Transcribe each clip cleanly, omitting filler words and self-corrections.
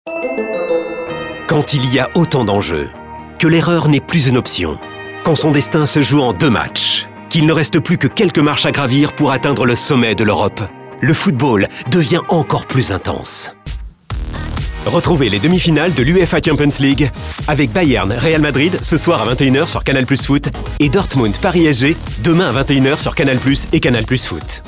Quand il y a autant d'enjeux, que l'erreur n'est plus une option, quand son destin se joue en 2 matchs, qu'il ne reste plus que quelques marches à gravir pour atteindre le sommet de l'Europe, le football devient encore plus intense. Retrouvez les demi-finales de l'UEFA Champions League avec Bayern Real Madrid ce soir à 21h sur Canal+ Foot et Dortmund Paris SG demain à 21h sur Canal+ et Canal+ Foot.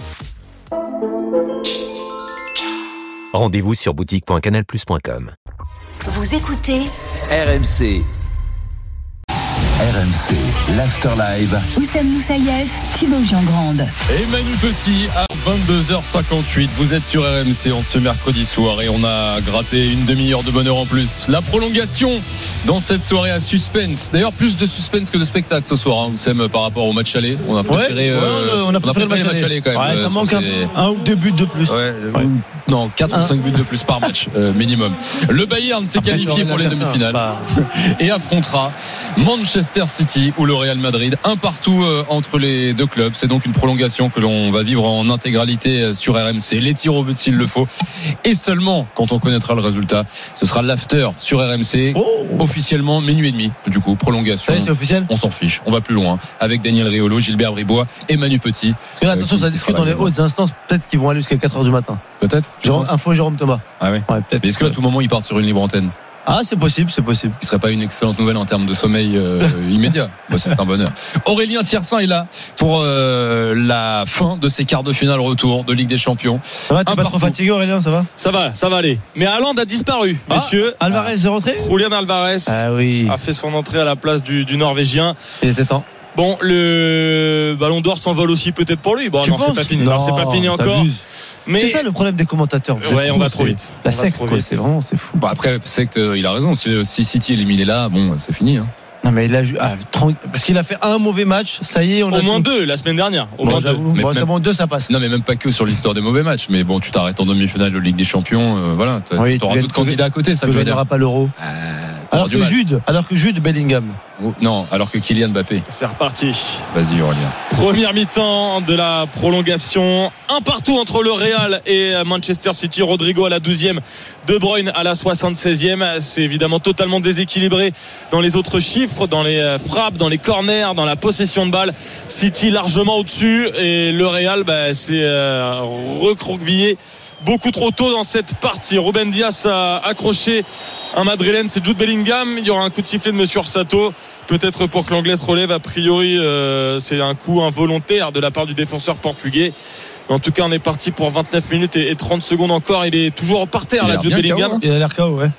Rendez-vous sur boutique.canalplus.com. Vous écoutez RMC. RMC, l'Afterlive. Oussem Moussaïef, Thibaut Jean-Grande. Et Manu Petit à 22h58. Vous êtes sur RMC en ce mercredi soir et on a gratté une demi-heure de bonheur en plus. La prolongation dans cette soirée à suspense. D'ailleurs, plus de suspense que de spectacle ce soir, Oussem, par rapport au match aller. On a préféré, on a préféré le match aller quand même. Ouais, ça manque un ou 2 buts de plus. Non, 4 ou 5 buts de plus par match minimum. Le Bayern s'est qualifié pour les demi-finales et affrontera Manchester City ou le Real Madrid, un partout entre les deux clubs. C'est donc une prolongation que l'on va vivre en intégralité sur RMC. Les tirs au but s'il le faut, et seulement quand on connaîtra le résultat, ce sera l'after sur RMC. Officiellement minuit et demi. Du coup, prolongation. Ça y est, c'est officiel. On s'en fiche, on va plus loin avec Daniel Riolo, Gilbert Bribois et Manu Petit. Parce que là, attention, ça discute dans les hautes instances. Peut-être qu'ils vont aller jusqu'à 4h du matin. Peut-être. Info Jérôme Thomas. Ah ouais. Peut-être. Mais est-ce qu'à tout moment ils partent sur une libre antenne? Ah, c'est possible. Ce qui serait pas une excellente nouvelle en termes de sommeil immédiat. C'est un bonheur. Aurélien Thiersin est là pour la fin de ces quarts de finale retour de Ligue des Champions. Ça va, t'es pas trop fatigué, Aurélien? Ça va? Ça va aller. Mais Haaland a disparu, messieurs. Alvarez est rentré? Julian Alvarez a fait son entrée à la place du Norvégien. Il était temps. Bon, le Ballon d'Or s'envole aussi peut-être pour lui. Bon, non, c'est pas fini. Non, c'est pas fini encore. Mais c'est ça le problème des commentateurs. Ouais, on va trop vite. La secte, quoi. C'est fou. Bon, après, secte, il a raison. Si City éliminé là, bon, c'est fini. Non, mais il a parce qu'il a fait un mauvais match. Ça y est, on a au moins 2 la semaine dernière. Au moins 2. C'est bon, 2 ça passe. Non, mais même pas que sur l'histoire des mauvais matchs. Mais bon, tu t'arrêtes en demi-finale de Ligue des Champions. Voilà, t'auras d'autres candidats à côté. Ça veut dire. Pas l'Euro. Alors que Jude Bellingham. Non, alors que Kylian Mbappé. C'est reparti. Vas-y, Aurélien. Première mi-temps de la prolongation. Un partout entre le Real et Manchester City. Rodrigo à la 12e, De Bruyne à la 76e. C'est évidemment totalement déséquilibré dans les autres chiffres, dans les frappes, dans les corners, dans la possession de balle. City largement au-dessus et le Real s'est recroquevillé beaucoup trop tôt dans cette partie. Ruben Dias a accroché un Madrilène, c'est Jude Bellingham. Il y aura un coup de sifflet de Monsieur Orsato, peut-être pour que l'anglais se relève. A priori c'est un coup involontaire de la part du défenseur portugais. En tout cas, on est parti pour 29 minutes et 30 secondes encore. Il est toujours par terre là, Jude Bellingham. Il a l'air KO, ouais.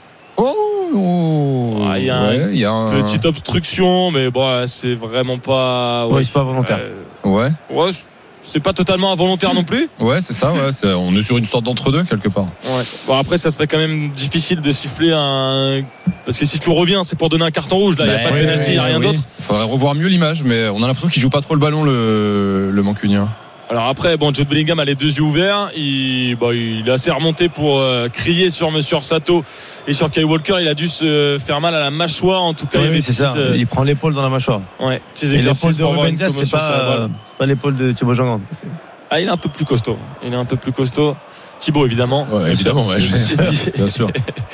Il y a une petite obstruction, mais bon, c'est vraiment pas. Ouais, c'est pas volontaire. Ouais, c'est pas totalement involontaire non plus. Ouais, c'est ça. Ouais, on est sur une sorte d'entre-deux quelque part. Ouais. Bon, après, ça serait quand même difficile de siffler parce que si tu reviens, c'est pour donner un carton rouge. Là, il n'y a pas de pénalty, il n'y a rien d'autre. Il faudrait revoir mieux l'image, mais on a l'impression qu'il joue pas trop le ballon, le Mancunien. Alors après, Jude Bellingham a les 2 yeux ouverts. Il est assez remonté pour crier sur Monsieur Orsato et sur Kyle Walker. Il a dû se faire mal à la mâchoire. En tout cas, il y a des c'est ça. Il prend l'épaule dans la mâchoire. Ouais. Petits exercices pour Ruben Dias, c'est pas l'épaule de Thibaut Jean-Grande. Ah, il est un peu plus costaud. Thibaut, évidemment. Ouais, évidemment. Ouais, bien sûr.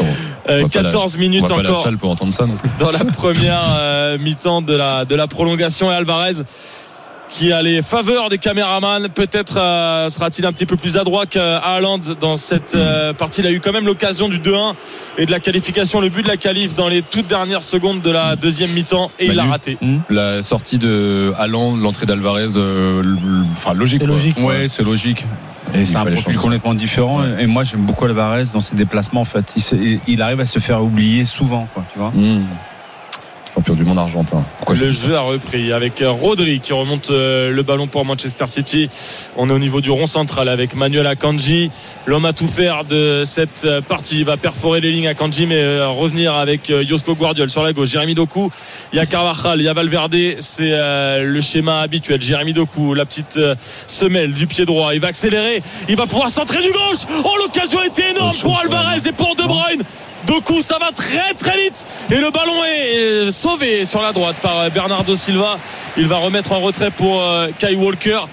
14 minutes encore. On va pas à la salle pour entendre ça non plus. Dans la première mi-temps de la prolongation, et Alvarez qui a les faveurs des caméramans. Peut-être sera-t-il un petit peu plus adroit qu'Haaland dans cette partie. Il a eu quand même l'occasion du 2-1 et de la qualification, le but de la qualif dans les toutes dernières secondes de la deuxième mi-temps, et il l'a raté. La sortie de Haaland, l'entrée d'Alvarez, logique. C'est logique. Ouais, c'est logique. Et c'est un profil complètement différent. Ouais. Et moi, j'aime beaucoup Alvarez dans ses déplacements. En fait, il arrive à se faire oublier souvent, quoi. Tu vois. Champion du monde argentin. Le jeu a repris avec Rodri qui remonte le ballon pour Manchester City. On est au niveau du rond central avec Manuel Akanji, l'homme à tout faire de cette partie. Il va perforer les lignes Akanji, mais revenir avec Josko Guardiol sur la gauche. Jérémy Doku, il y a Carvajal, il y a Valverde. C'est le schéma habituel. Jérémy Doku, la petite semelle du pied droit. Il va accélérer, il va pouvoir centrer du gauche. L'occasion était énorme pour Alvarez et pour De Bruyne. Doku, ça va très très vite et le ballon est sauvé sur la droite par Bernardo Silva. Il va remettre en retrait pour Kyle Walker.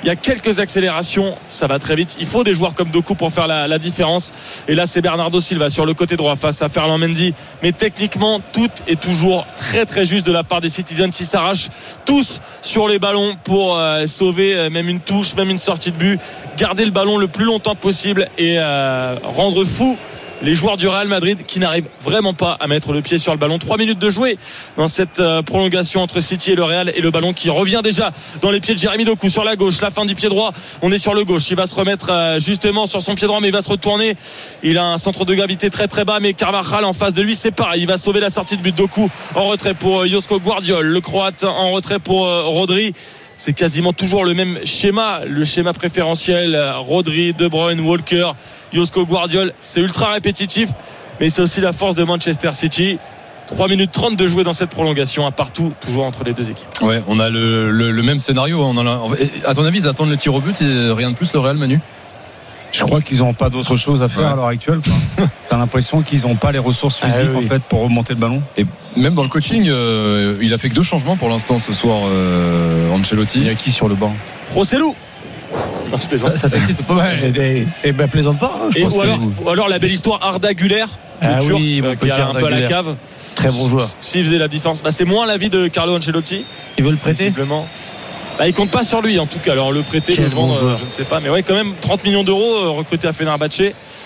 il y a quelques accélérations, ça va très vite. Il faut des joueurs comme Doku pour faire la différence. Et là, c'est Bernardo Silva sur le côté droit face à Ferland Mendy. Mais techniquement, tout est toujours très très juste de la part des Citizens. Ils s'arrachent tous sur les ballons pour sauver même une touche, même une sortie de but, garder le ballon le plus longtemps possible et rendre fou les joueurs du Real Madrid qui n'arrivent vraiment pas à mettre le pied sur le ballon. 3 minutes de jouer dans cette prolongation entre City et le Real, et le ballon qui revient déjà dans les pieds de Jérémy Doku sur la gauche, la fin du pied droit. On est sur le gauche, il va se remettre justement sur son pied droit, mais il va se retourner. Il a un centre de gravité très très bas, mais Carvajal en face de lui, c'est pareil, il va sauver la sortie de but. Doku en retrait pour Josko Gvardiol, le Croate en retrait pour Rodri. C'est quasiment toujours le même schéma, le schéma préférentiel. Rodri, De Bruyne, Walker, Josko Gvardiol. C'est ultra répétitif, mais c'est aussi la force de Manchester City. 3 minutes 30 de jouer dans cette prolongation, à partout, toujours entre les deux équipes. Ouais, on a le même scénario. À ton avis, ils attendent le tir au but et rien de plus, le Real, Manu? Je crois qu'ils n'ont pas d'autre chose à faire à l'heure actuelle. T'as l'impression qu'ils n'ont pas les ressources physiques en fait pour remonter le ballon. Et même dans le coaching, il a fait que 2 changements pour l'instant ce soir, Ancelotti. Il y a qui sur le banc? Rossellou. Non, je plaisante. Ça t'excite pas mal. Et ben plaisante pas. Ou alors la belle histoire Arda Güler, Turc, qui a un peu à la cave. Très bon joueur. S'il faisait la différence, c'est moins l'avis de Carlo Ancelotti. Il veut le prêter visiblement. Il compte pas sur lui en tout cas. Alors le prêter, le vendre, je ne sais pas. Mais ouais, quand même 30 millions d'euros recrutés à Fenerbahçe.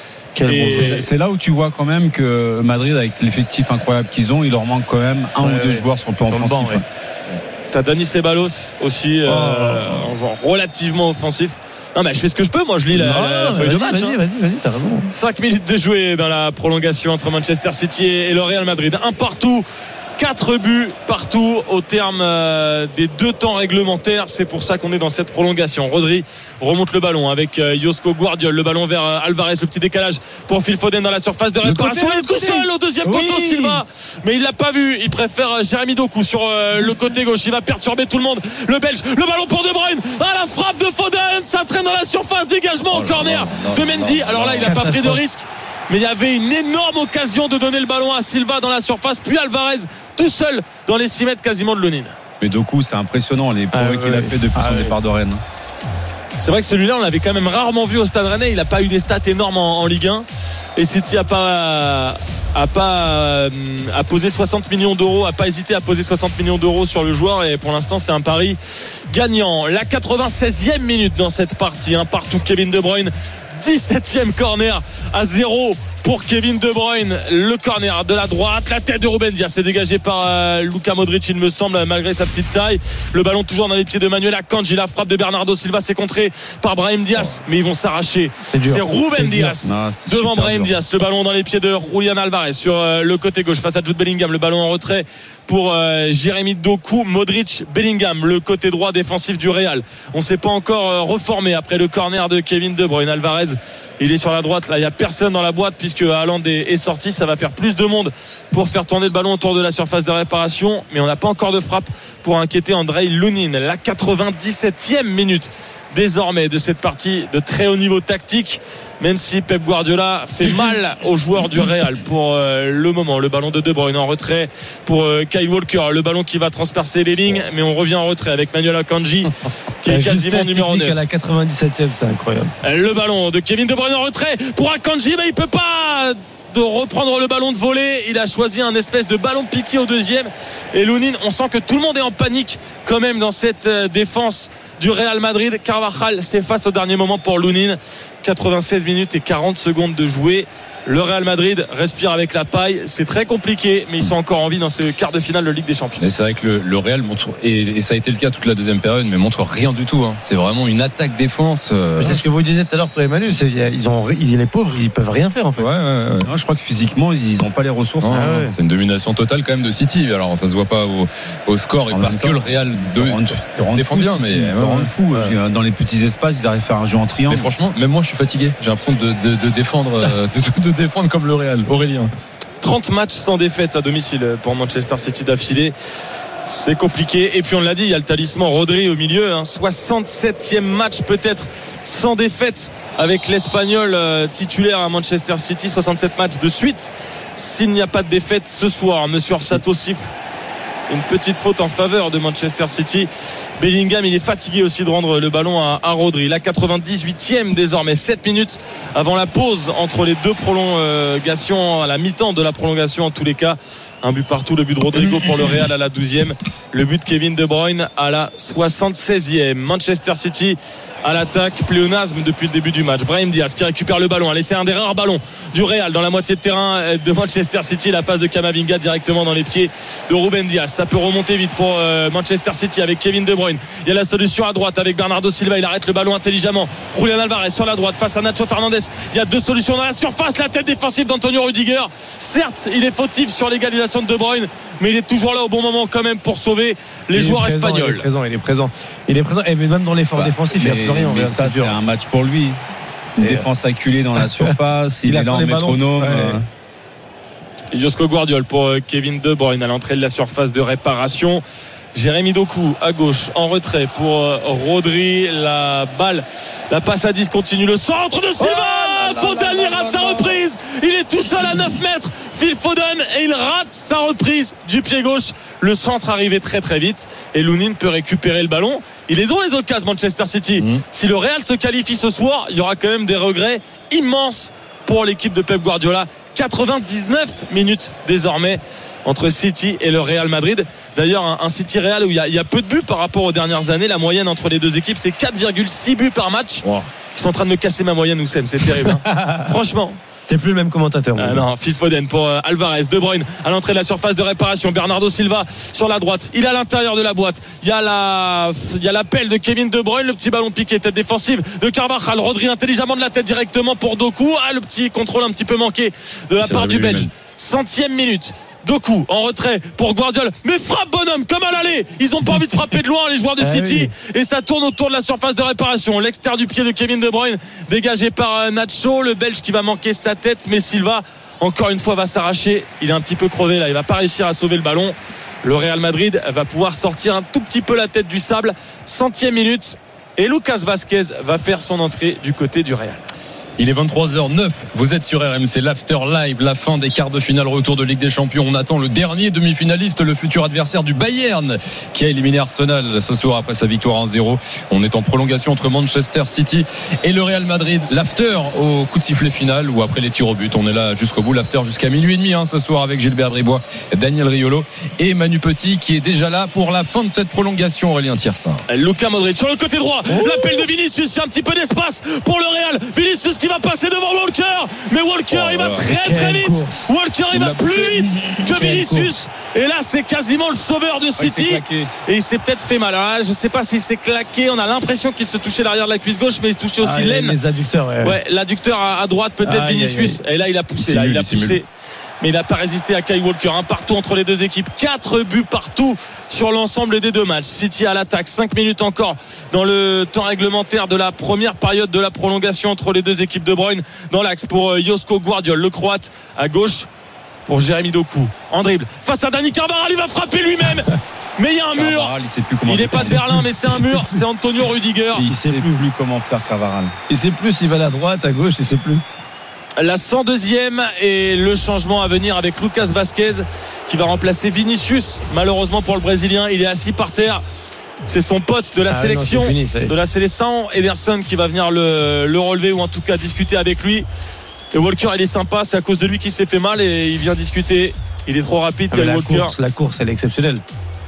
C'est là où tu vois quand même que Madrid, avec l'effectif incroyable qu'ils ont, il leur manque quand même un ou deux joueurs sur le plan offensif. T'as Dani Ceballos aussi, en joueur relativement offensif. Non, mais je fais ce que je peux. Moi, je lis la feuille de match. Vas-y, t'as raison. 5 minutes de jouer dans la prolongation entre Manchester City et le Real Madrid. Un partout. 4 buts partout au terme des 2 temps réglementaires. C'est pour ça qu'on est dans cette prolongation. Rodri remonte le ballon avec Josko Gvardiol. Le ballon vers Alvarez. Le petit décalage pour Phil Foden dans la surface de réparation. Il est tout seul au deuxième poteau, Silva. Mais il l'a pas vu. Il préfère Jérémy Doku sur le côté gauche. Il va perturber tout le monde. Le Belge. Le ballon pour De Bruyne. La frappe de Foden. Ça traîne dans la surface. Dégagement au corner de Mendy. Alors là, il n'a pas pris de risque. Mais il y avait une énorme occasion de donner le ballon à Silva dans la surface, puis Alvarez tout seul dans les 6 mètres quasiment de Lonin. Mais Doku, c'est impressionnant les progrès qu'il a fait depuis son départ de Rennes. C'est vrai que celui-là, on l'avait quand même rarement vu au Stade Rennais. Il n'a pas eu des stats énormes en Ligue 1. Et City a posé 60 millions d'euros, a pas hésité à poser 60 millions d'euros sur le joueur. Et pour l'instant, c'est un pari gagnant. La 96e minute dans cette partie. Un partout, Kevin De Bruyne. 17e corner à 0 pour Kevin De Bruyne. Le corner de la droite, la tête de Ruben Dias, c'est dégagé par Luka Modric, il me semble, malgré sa petite taille. Le ballon toujours dans les pieds de Manuel Akanji. La frappe de Bernardo Silva, c'est contré par Brahim Diaz, mais ils vont s'arracher. C'est Ruben Dias devant Brahim Diaz. Le ballon dans les pieds de Julian Alvarez sur le côté gauche face à Jude Bellingham. Le ballon en retrait pour Jérémy Doku. Modric, Bellingham, le côté droit défensif du Real. On ne s'est pas encore reformé après le corner de Kevin De Bruyne. Alvarez, il est sur la droite. Là, il n'y a personne dans la boîte puisque Haaland est sorti. Ça va faire plus de monde pour faire tourner le ballon autour de la surface de réparation. Mais on n'a pas encore de frappe pour inquiéter Andrei Lunin. La 97e minute désormais de cette partie de très haut niveau tactique, même si Pep Guardiola fait mal aux joueurs du Real pour le moment. Le ballon de De Bruyne en retrait pour Kyle Walker, le ballon qui va transpercer les lignes, mais on revient en retrait avec Manuel Akanji qui est quasiment numéro 9 à la 97e. C'est incroyable. Le ballon de Kevin De Bruyne en retrait pour Akanji, mais il peut pas de reprendre le ballon de volée. Il a choisi un espèce de ballon piqué au deuxième. Et Lunin, on sent que tout le monde est en panique quand même dans cette défense du Real Madrid. Carvajal s'efface au dernier moment pour Lunin. 96 minutes et 40 secondes de jouer. Le Real Madrid respire avec la paille. C'est très compliqué, mais ils sont encore en vie dans ce quart de finale de Ligue des Champions. Et c'est vrai que le Real montre, et ça a été le cas toute la deuxième période, mais montre rien du tout. C'est vraiment une attaque-défense. C'est ce que vous disiez tout à l'heure, toi et Manu. Les pauvres, ils peuvent rien faire en fait. Ouais. Non, je crois que physiquement, ils n'ont pas les ressources. C'est une domination totale quand même de City. Alors ça se voit pas au score, et parce que le Real défend bien, mais fou. Dans les petits espaces, ils arrivent à faire un jeu en triangle. Mais franchement, même moi, je suis fatigué. J'ai l'impression de défendre, de défendre comme le Real. Aurélien. 30 matchs sans défaite à domicile pour Manchester City d'affilée. C'est compliqué. Et puis on l'a dit, il y a le talisman Rodri au milieu. 67e match peut-être sans défaite avec l'Espagnol titulaire à Manchester City. 67 matchs de suite. S'il n'y a pas de défaite ce soir, Monsieur Orsato siffle une petite faute en faveur de Manchester City. Bellingham, il est fatigué aussi de rendre le ballon à Rodri. La 98e désormais, 7 minutes avant la pause entre les deux prolongations, à la mi-temps de la prolongation en tous les cas. Un but partout, le but de Rodrigo pour le Real à la 12e, le but de Kevin De Bruyne à la 76e. Manchester City à l'attaque, pléonasme depuis le début du match. Brahim Diaz qui récupère le ballon, a laissé un des rares ballons du Real dans la moitié de terrain de Manchester City. La passe de Camavinga directement dans les pieds de Ruben Diaz. Ça peut remonter vite pour Manchester City avec Kevin De Bruyne. Il y a la solution à droite avec Bernardo Silva, il arrête le ballon intelligemment. Julian Alvarez sur la droite face à Nacho Fernandez. Il y a deux solutions dans la surface, la tête défensive d'Antonio Rudiger. Certes, il est fautif sur l'égalisation de De Bruyne, mais il est toujours là au bon moment quand même pour sauver les joueurs espagnols. Il est présent. Et même dans l'effort défensif, il n'y a plus rien. Mais ça, c'est un match pour lui. Une défense acculée dans la surface. Il est là en métronome. Josko Guardiola pour Kevin De Bruyne à l'entrée de la surface de réparation. Jérémy Doku à gauche en retrait pour Rodri. La balle, la passe à 10 continue. Le centre de Silva. Foden, il rate sa reprise. Il est tout seul à 9 mètres. Phil Foden, et il rate sa reprise du pied gauche. Le centre arrivait très très vite et Lunin peut récupérer le ballon. Ils les ont les occasions, Manchester City. Si le Real se qualifie ce soir, il y aura quand même des regrets immenses pour l'équipe de Pep Guardiola. 99 minutes désormais entre City et le Real Madrid. D'ailleurs, un City Real où il y a peu de buts par rapport aux dernières années. La moyenne entre les deux équipes, c'est 4,6 buts par match. Wow. Ils sont en train de me casser ma moyenne, Oussem, c'est terrible. Franchement. T'es plus le même commentateur. Non, Phil Foden pour Alvarez, De Bruyne à l'entrée de la surface de réparation. Bernardo Silva sur la droite. Il est à l'intérieur de la boîte. Il y a l'appel de Kevin De Bruyne, le petit ballon piqué, tête défensive de Carvajal. Rodri intelligemment de la tête directement pour Doku. Le petit contrôle un petit peu manqué de la part du Belge. 100e minute. Doku en retrait pour Guardiola, mais frappe bonhomme comme à l'aller. Ils ont pas envie de frapper de loin les joueurs de City et ça tourne autour de la surface de réparation. L'extérieur du pied de Kevin De Bruyne dégagé par Nacho, le Belge qui va manquer sa tête, mais Silva encore une fois va s'arracher. Il est un petit peu crevé là, il va pas réussir à sauver le ballon. Le Real Madrid va pouvoir sortir un tout petit peu la tête du sable. 100e minute et Lucas Vazquez va faire son entrée du côté du Real. Il est 23h09, vous êtes sur RMC, l'After Live, la fin des quarts de finale, retour de Ligue des Champions. On attend le dernier demi-finaliste, le futur adversaire du Bayern, qui a éliminé Arsenal ce soir après sa victoire 1-0. On est en prolongation entre Manchester City et le Real Madrid. L'After au coup de sifflet final ou après les tirs au but. On est là jusqu'au bout, l'After jusqu'à minuit et demi ce soir avec Gilbert Bribois, Daniel Riolo et Manu Petit qui est déjà là pour la fin de cette prolongation. Aurélien Thiersin. Luka Modric sur le côté droit, l'appel de Vinicius, il y a un petit peu d'espace pour le Real. Vinicius qui va passer devant Walker, mais Walker il va très vite. Walker il va plus vite que Vinicius et là c'est quasiment le sauveur de City et il s'est peut-être fait mal. Alors, je sais pas s'il s'est claqué, on a l'impression qu'il se touchait l'arrière de la cuisse gauche, mais il se touchait aussi l'aine, les adducteurs, l'adducteur à droite peut-être. Vinicius et là il a poussé, mais il n'a pas résisté à Kyle Walker. Un partout entre les deux équipes, 4 buts partout sur l'ensemble des deux matchs. City à l'attaque, 5 minutes encore dans le temps réglementaire de la première période de la prolongation entre les deux équipes. De Bruyne dans l'axe pour Josko Guardiola, le Croate à gauche pour Jérémy Doku en dribble face à Dani Carvajal, il va frapper lui-même. Mais il y a un mur. Il n'est pas de Berlin, mais c'est un mur. C'est Antonio Rudiger. Il ne sait plus comment faire Carvajal. Il sait plus s'il va à droite, à gauche, il sait plus. La 102e et le changement à venir avec Lucas Vazquez qui va remplacer Vinicius. Malheureusement pour le Brésilien, il est assis par terre. C'est son pote de la sélection, de la sélection, Ederson, qui va venir le relever ou en tout cas discuter avec lui. Et Walker, il est sympa, c'est à cause de lui qu'il s'est fait mal et il vient discuter. Il est trop rapide. La course, elle est exceptionnelle.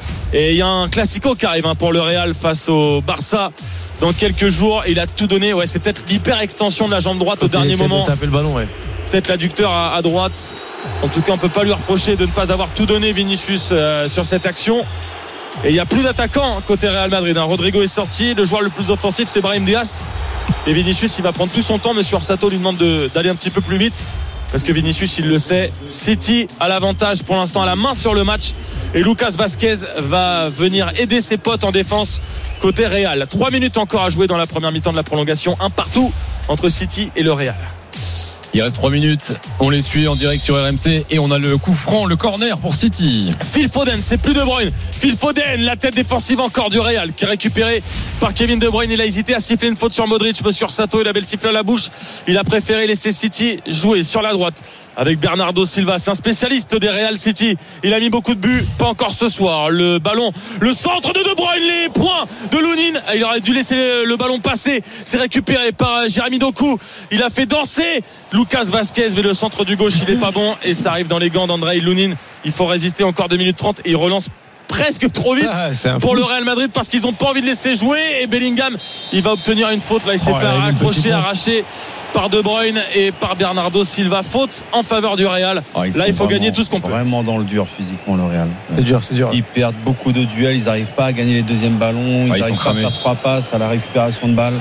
Et il y a un classico qui arrive pour le Real face au Barça dans quelques jours. Il a tout donné. C'est peut-être l'hyper-extension de la jambe droite au dernier moment. De taper le ballon, peut-être l'adducteur à droite. En tout cas, on peut pas lui reprocher de ne pas avoir tout donné, Vinicius, sur cette action. Et il n'y a plus d'attaquants côté Real Madrid. Rodrigo est sorti. Le joueur le plus offensif, c'est Brahim Diaz. Et Vinicius, il va prendre tout son temps. Monsieur Orsato lui demande d'aller un petit peu plus vite. Parce que Vinicius, il le sait. City a l'avantage pour l'instant, à la main sur le match. Et Lucas Vazquez va venir aider ses potes en défense côté Real. 3 minutes encore à jouer dans la première mi-temps de la prolongation. Un partout entre City et le Real. Il reste 3 minutes. On les suit en direct sur RMC et on a le coup franc, le corner pour City. Phil Foden, c'est plus De Bruyne. Phil Foden, la tête défensive encore du Real, qui est récupérée par Kevin De Bruyne. Il a hésité à siffler une faute sur Modric. Monsieur Sato, il avait le sifflet à la bouche. Il a préféré laisser City jouer sur la droite avec Bernardo Silva. C'est un spécialiste des Real City. Il a mis beaucoup de buts, pas encore ce soir. Le ballon, le centre de Bruyne, les points de Lunin. Il aurait dû laisser le ballon passer. C'est récupéré par Jérémy Doku. Il a fait danser Lucas Vazquez, mais le centre du gauche, il est pas bon. Et ça arrive dans les gants d'Andrei Lunin. Il faut résister encore 2 minutes 30 et il relance presque trop vite pour le Real Madrid parce qu'ils n'ont pas envie de laisser jouer. Et Bellingham, il va obtenir une faute. Là, il s'est fait accrocher, arraché par De Bruyne et par Bernardo Silva. Faute en faveur du Real. Là, il faut gagner tout ce qu'on peut. Vraiment dans le dur physiquement, le Real. C'est dur. Ils perdent beaucoup de duels. Ils n'arrivent pas à gagner les deuxièmes ballons. Ils n'arrivent pas à faire 3 passes à la récupération de balles.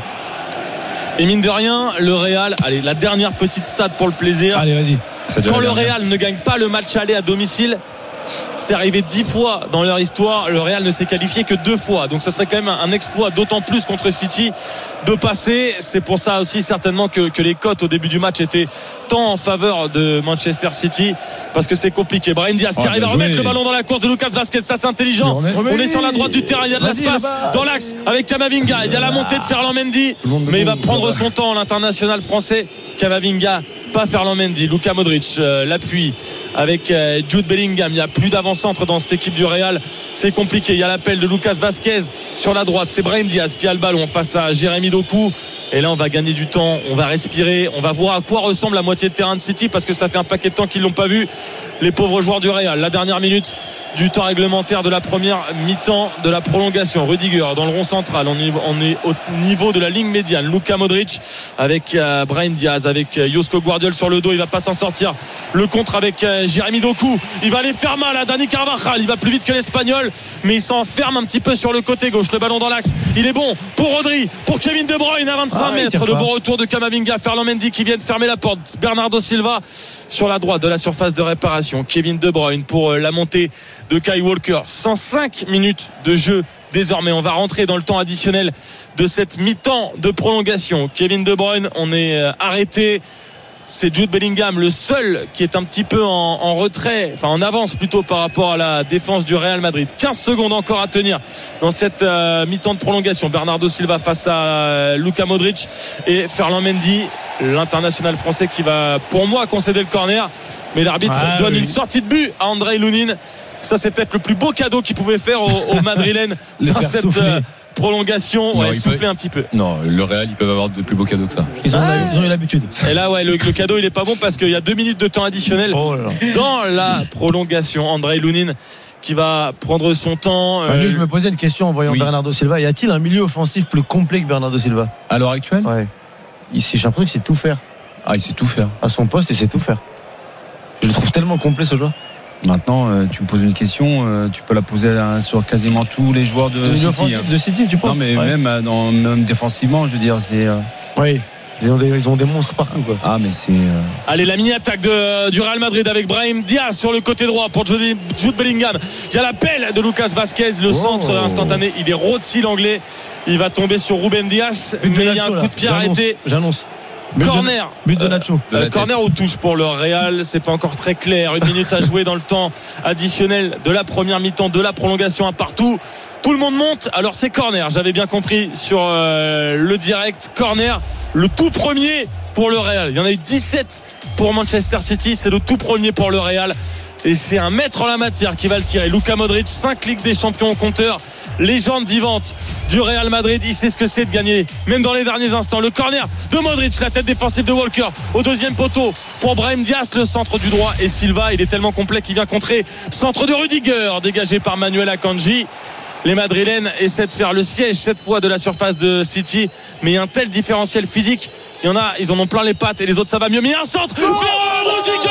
Et mine de rien, le Real, allez, la dernière petite stat pour le plaisir. Allez, vas-y. Quand le Real ne gagne pas le match aller à domicile, c'est arrivé 10 fois dans leur histoire. Le Real ne s'est qualifié que 2 fois. Donc ce serait quand même un exploit, d'autant plus contre City, de passer. C'est pour ça aussi certainement que les cotes au début du match étaient tant en faveur de Manchester City, parce que c'est compliqué. Brahim Diaz qui arrive à remettre le ballon dans la course de Lucas Vazquez. Ça, c'est intelligent. On est sur la droite du terrain. Il y a de l'espace dans l'axe avec Camavinga. Il y a la montée de Ferland Mendy, mais il va prendre son temps, l'international français. Camavinga, pas Ferland Mendy. Luka Modric, l'appui avec Jude Bellingham. Il n'y a plus d'avant-centre dans cette équipe du Real. C'est compliqué. Il y a l'appel de Lucas Vazquez sur la droite. C'est Brahim Diaz qui a le ballon face à Jérémy Doku. Et là, on va gagner du temps. On va respirer. On va voir à quoi ressemble la moitié de terrain de City, parce que ça fait un paquet de temps qu'ils l'ont pas vu. Les pauvres joueurs du Real. La dernière minute du temps réglementaire de la première mi-temps de la prolongation. Rudiger dans le rond central. On est au niveau de la ligne médiane. Luka Modric avec Brahim Diaz, avec Josko Guardiola sur le dos. Il va pas s'en sortir. Le contre avec Jérémy Doku. Il va aller faire mal à Dani Carvajal. Il va plus vite que l'Espagnol, mais il s'enferme un petit peu sur le côté gauche. Le ballon dans l'axe. Il est bon pour Rodri, pour Kevin De Bruyne à 25 mètres. Le bon retour de Camavinga. Ferland Mendy qui vient de fermer la porte. Bernardo Silva sur la droite de la surface de réparation. Kevin De Bruyne pour la montée de Kyle Walker. 105 minutes de jeu désormais. On va rentrer dans le temps additionnel de cette mi-temps de prolongation. Kevin De Bruyne, on est arrêté. C'est Jude Bellingham, le seul qui est un petit peu en retrait, enfin en avance plutôt par rapport à la défense du Real Madrid. 15 secondes encore à tenir dans cette mi-temps de prolongation. Bernardo Silva face à Luka Modric et Ferland Mendy, l'international français, qui va pour moi concéder le corner, mais l'arbitre donne une sortie de but à Andrei Lunin. Ça, c'est peut-être le plus beau cadeau qu'il pouvait faire aux Madrilènes dans cette prolongation. Non, souffler un petit peu. Non, le Real, ils peuvent avoir de plus beaux cadeaux que ça. Ils ont eu l'habitude. Et là, le cadeau, il est pas bon, parce qu'il y a 2 minutes de temps additionnel dans la prolongation. Andrei Lunin qui va prendre son temps. Je me posais une question en voyant Bernardo Silva. Y a-t-il un milieu offensif plus complet que Bernardo Silva à l'heure actuelle? Ouais. J'ai l'impression qu'il sait tout faire. Il sait tout faire. À son poste, il sait tout faire. Je le trouve tellement complet, ce joueur. Maintenant, tu me poses une question, tu peux la poser sur quasiment tous les joueurs de City. De City, tu penses? Non, mais même défensivement, je veux dire, c'est. Oui. Ils ont des monstres partout, quoi. Mais c'est. Allez, la mini-attaque du Real Madrid avec Brahim Diaz sur le côté droit pour Jude Bellingham. Il y a l'appel de Lucas Vazquez, le centre instantané. Il est rôti, l'anglais. Il va tomber sur Ruben Diaz, mais il y a un coup de pied arrêté. J'annonce. Corner. But de Nacho. Corner ou touche pour le Real, c'est pas encore très clair. 1 minute à jouer dans le temps additionnel de la première mi-temps, de la prolongation, un partout. Tout le monde monte. Alors c'est corner, j'avais bien compris sur le direct. Corner, le tout premier pour le Real. Il y en a eu 17 pour Manchester City. C'est le tout premier pour le Real. Et c'est un maître en la matière qui va le tirer. Luka Modric, 5 Ligues des Champions au compteur. Légende vivante du Real Madrid. Il sait ce que c'est de gagner, même dans les derniers instants. Le corner de Modric, la tête défensive de Walker au deuxième poteau pour Brahim Diaz, le centre du droit. Et Silva, il est tellement complet qu'il vient contrer. Centre de Rudiger, dégagé par Manuel Akanji. Les Madrilènes essaient de faire le siège cette fois de la surface de City, mais il y a un tel différentiel physique. Il y en a, ils en ont plein les pattes, et les autres ça va mieux. Mais il y a un centre Rudiger.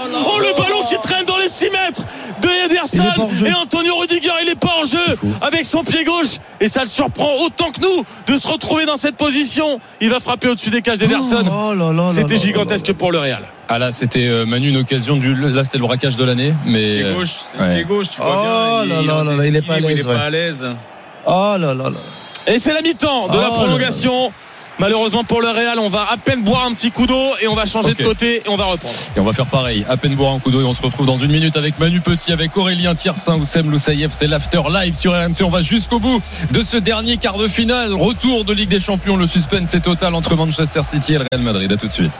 Le ballon qui traîne dans les 6 mètres de Ederson, et Antonio Rudiger, il n'est pas en jeu avec son pied gauche, et ça le surprend autant que nous de se retrouver dans cette position. Il va frapper au-dessus des cages d'Ederson. C'était gigantesque pour le Real. Là c'était Manu, une occasion là c'était le braquage de l'année, mais pied gauche, tu vois bien, il est pas à l'aise. Et c'est la mi-temps de la prolongation. Malheureusement pour le Real, on va à peine boire un petit coup d'eau et on va changer de côté et on va reprendre. Et on va faire pareil, à peine boire un coup d'eau et on se retrouve dans une minute avec Manu Petit, avec Aurélien Tiersin, Oussem Loussaïef. C'est l'After Live sur RMC. On va jusqu'au bout de ce dernier quart de finale. Retour de Ligue des Champions. Le suspense est total entre Manchester City et le Real Madrid. À tout de suite.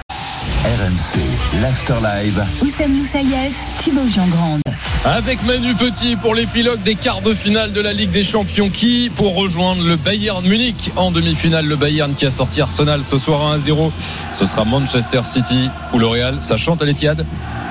RMC, l'After Live. Oussem Loussaïef, Thibaut Jean-Grande. Avec Manu Petit pour l'épilogue des quarts de finale de la Ligue des Champions, qui pour rejoindre le Bayern Munich en demi-finale. Le Bayern qui a sorti Arsenal ce soir 1-0. Ce sera Manchester City ou le Real. Ça chante à l'Etihad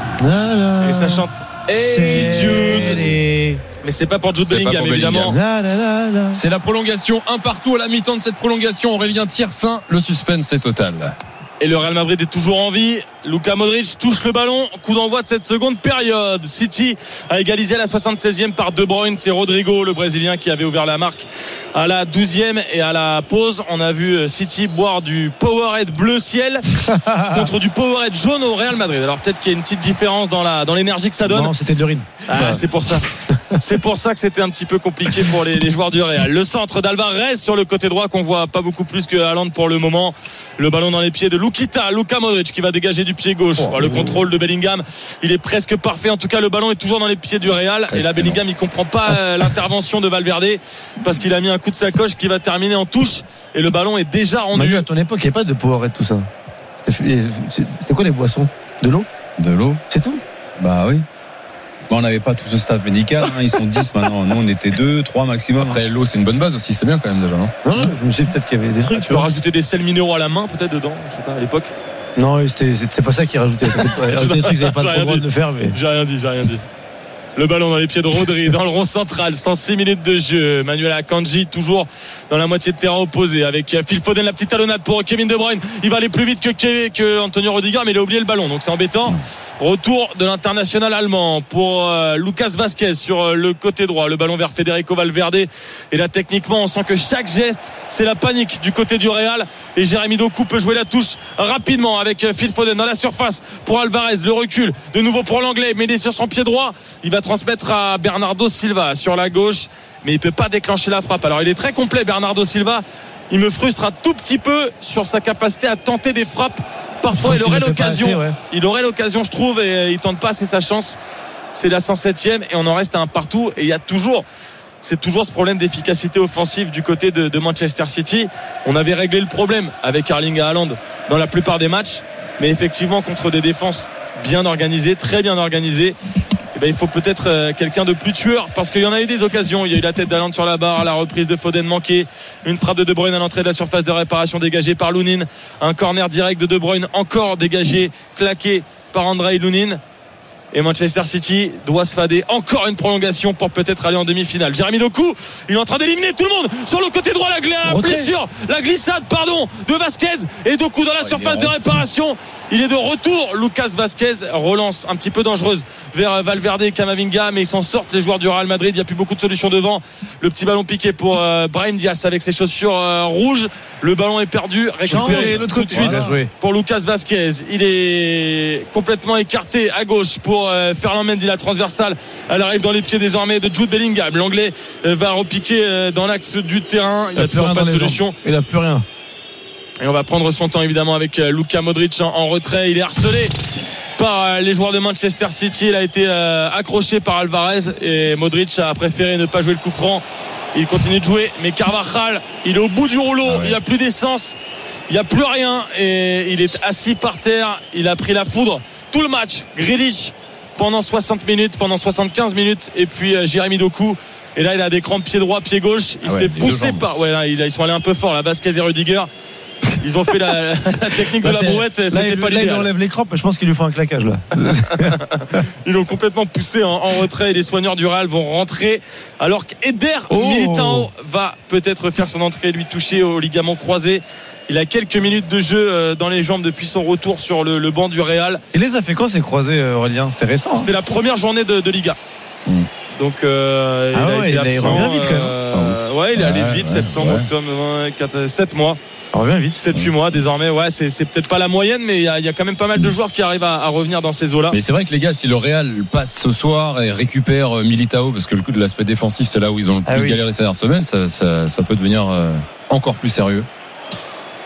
et ça chante Hey Jude. Mais c'est pas pour Jude Bellingham évidemment. C'est la prolongation, un partout à la mi-temps de cette prolongation. Aurélien Tiersin, le suspense est total. Et le Real Madrid est toujours en vie. Luka Modric touche le ballon. Coup d'envoi de cette seconde période. City a égalisé à la 76e par De Bruyne. C'est Rodrigo, le Brésilien, qui avait ouvert la marque à la 12e. Et à la pause, on a vu City boire du Powerade bleu ciel contre du Powerade jaune au Real Madrid. Alors peut-être qu'il y a une petite différence dans l'énergie que ça donne. Non, c'était de l'urine. C'est pour ça. C'est pour ça que c'était un petit peu compliqué pour les joueurs du Real. Le centre d'Alvarez sur le côté droit qu'on voit pas beaucoup plus que Haaland pour le moment. Le ballon dans les pieds de Luka Modric qui va dégager du pied gauche. Le contrôle de Bellingham, il est presque parfait. En tout cas, le ballon est toujours dans les pieds du Real. Et là, Bellingham, il comprend pas l'intervention de Valverde parce qu'il a mis un coup de sacoche qui va terminer en touche. Et le ballon est déjà rendu. Manu, à ton époque, il n'y avait pas de Powerade tout ça. C'était quoi les boissons? De l'eau? De l'eau. C'est tout? Bah oui. On n'avait pas tout ce staff médical, ils sont 10 maintenant. Nous, on était 2, 3 maximum. Après, l'eau, c'est une bonne base aussi, c'est bien quand même déjà, non? Non, je me suis dit peut-être qu'il y avait des trucs. Tu peux rajouter des sels minéraux à la main, peut-être dedans, je sais pas, à l'époque. Non, c'est pas ça qui rajoutait. Rajouter des trucs qu'ils n'avaient pas le droit de faire. Mais... J'ai rien dit. Le ballon dans les pieds de Rodri, dans le rond central, 106 minutes de jeu. Manuel Akanji toujours dans la moitié de terrain opposé avec Phil Foden, la petite talonnade pour Kevin De Bruyne. Il va aller plus vite que Antonio Rudiger, mais il a oublié le ballon, donc c'est embêtant. Retour de l'international allemand pour Lucas Vazquez sur le côté droit. Le ballon vers Federico Valverde. Et là, techniquement, on sent que chaque geste, c'est la panique du côté du Real. Et Jérémy Doku peut jouer la touche rapidement avec Phil Foden dans la surface pour Alvarez. Le recul de nouveau pour l'anglais, mais il est sur son pied droit. Il va transmettre à Bernardo Silva sur la gauche, mais il peut pas déclencher la frappe. Alors il est très complet, Bernardo Silva. Il me frustre un tout petit peu sur sa capacité à tenter des frappes. Parfois il aurait l'occasion, je trouve, et il tente pas, c'est sa chance. C'est la 107e et on en reste à un partout. Et il y a toujours ce problème d'efficacité offensive du côté de Manchester City. On avait réglé le problème avec Erling Haaland dans la plupart des matchs, mais effectivement contre des défenses bien organisées, très bien organisées, il faut peut-être quelqu'un de plus tueur, parce qu'il y en a eu des occasions. Il y a eu la tête d'Haaland sur la barre, la reprise de Foden manquée, une frappe de De Bruyne à l'entrée de la surface de réparation dégagée par Lunin, un corner direct de De Bruyne encore dégagé, claqué par Andrei Lunin. Et Manchester City doit se fader. Encore une prolongation pour peut-être aller en demi-finale. Jérémy Doku, il est en train d'éliminer tout le monde sur le côté droit. La glissade de Vazquez, et Doku dans la surface de réparation. Il est de retour. Lucas Vazquez, relance un petit peu dangereuse vers Valverde et Camavinga, mais ils s'en sortent, les joueurs du Real Madrid. Il n'y a plus beaucoup de solutions devant. Le petit ballon piqué pour Brahim Diaz avec ses chaussures rouges. Le ballon est perdu, récupéré tout de suite pour Lucas Vazquez. Il est complètement écarté à gauche pour Ferland Mendy, la transversale. Elle arrive dans les pieds désormais de Jude Bellingham. L'anglais va repiquer dans l'axe du terrain. Il n'a toujours pas de solution. Il n'a plus rien. Et on va prendre son temps évidemment avec Luka Modric en retrait. Il est harcelé par les joueurs de Manchester City. Il a été accroché par Alvarez et Modric a préféré ne pas jouer le coup franc. Il continue de jouer, mais Carvajal, il est au bout du rouleau. Il n'y a plus d'essence, il n'y a plus rien, et il est assis par terre. Il a pris la foudre tout le match. Grealish pendant 60 minutes, pendant 75 minutes, et puis Jérémy Doku. Et là, il a des crampes pied droit, pied gauche. Il se fait pousser par. Ils sont allés un peu fort, là, Vazquez et Rudiger. Ils ont fait la technique de la brouette. C'était pas l'idéal. Là, il enlève les crampes. Je pense qu'il lui faut un claquage là. Ils l'ont complètement poussé en retrait. Et les soigneurs du Real vont rentrer. Alors qu'Eder Militão va peut-être faire son entrée, lui toucher au ligament croisé. Il a quelques minutes de jeu dans les jambes depuis son retour sur le banc du Real. Et les a fait quand ces croisés, Aurélien? C'était récent. C'était la première journée de Liga. Donc il a été absent. Il vite quand même. Il est allé vite, septembre, octobre, 7 mois. On revient vite. 7-8 mois désormais. C'est peut-être pas la moyenne, mais il y a quand même pas mal de joueurs qui arrivent à revenir dans ces eaux-là. Mais c'est vrai que les gars, si le Real passe ce soir et récupère Militão, parce que l'aspect défensif, c'est là où ils ont le plus galéré ces dernières semaines, ça peut devenir encore plus sérieux.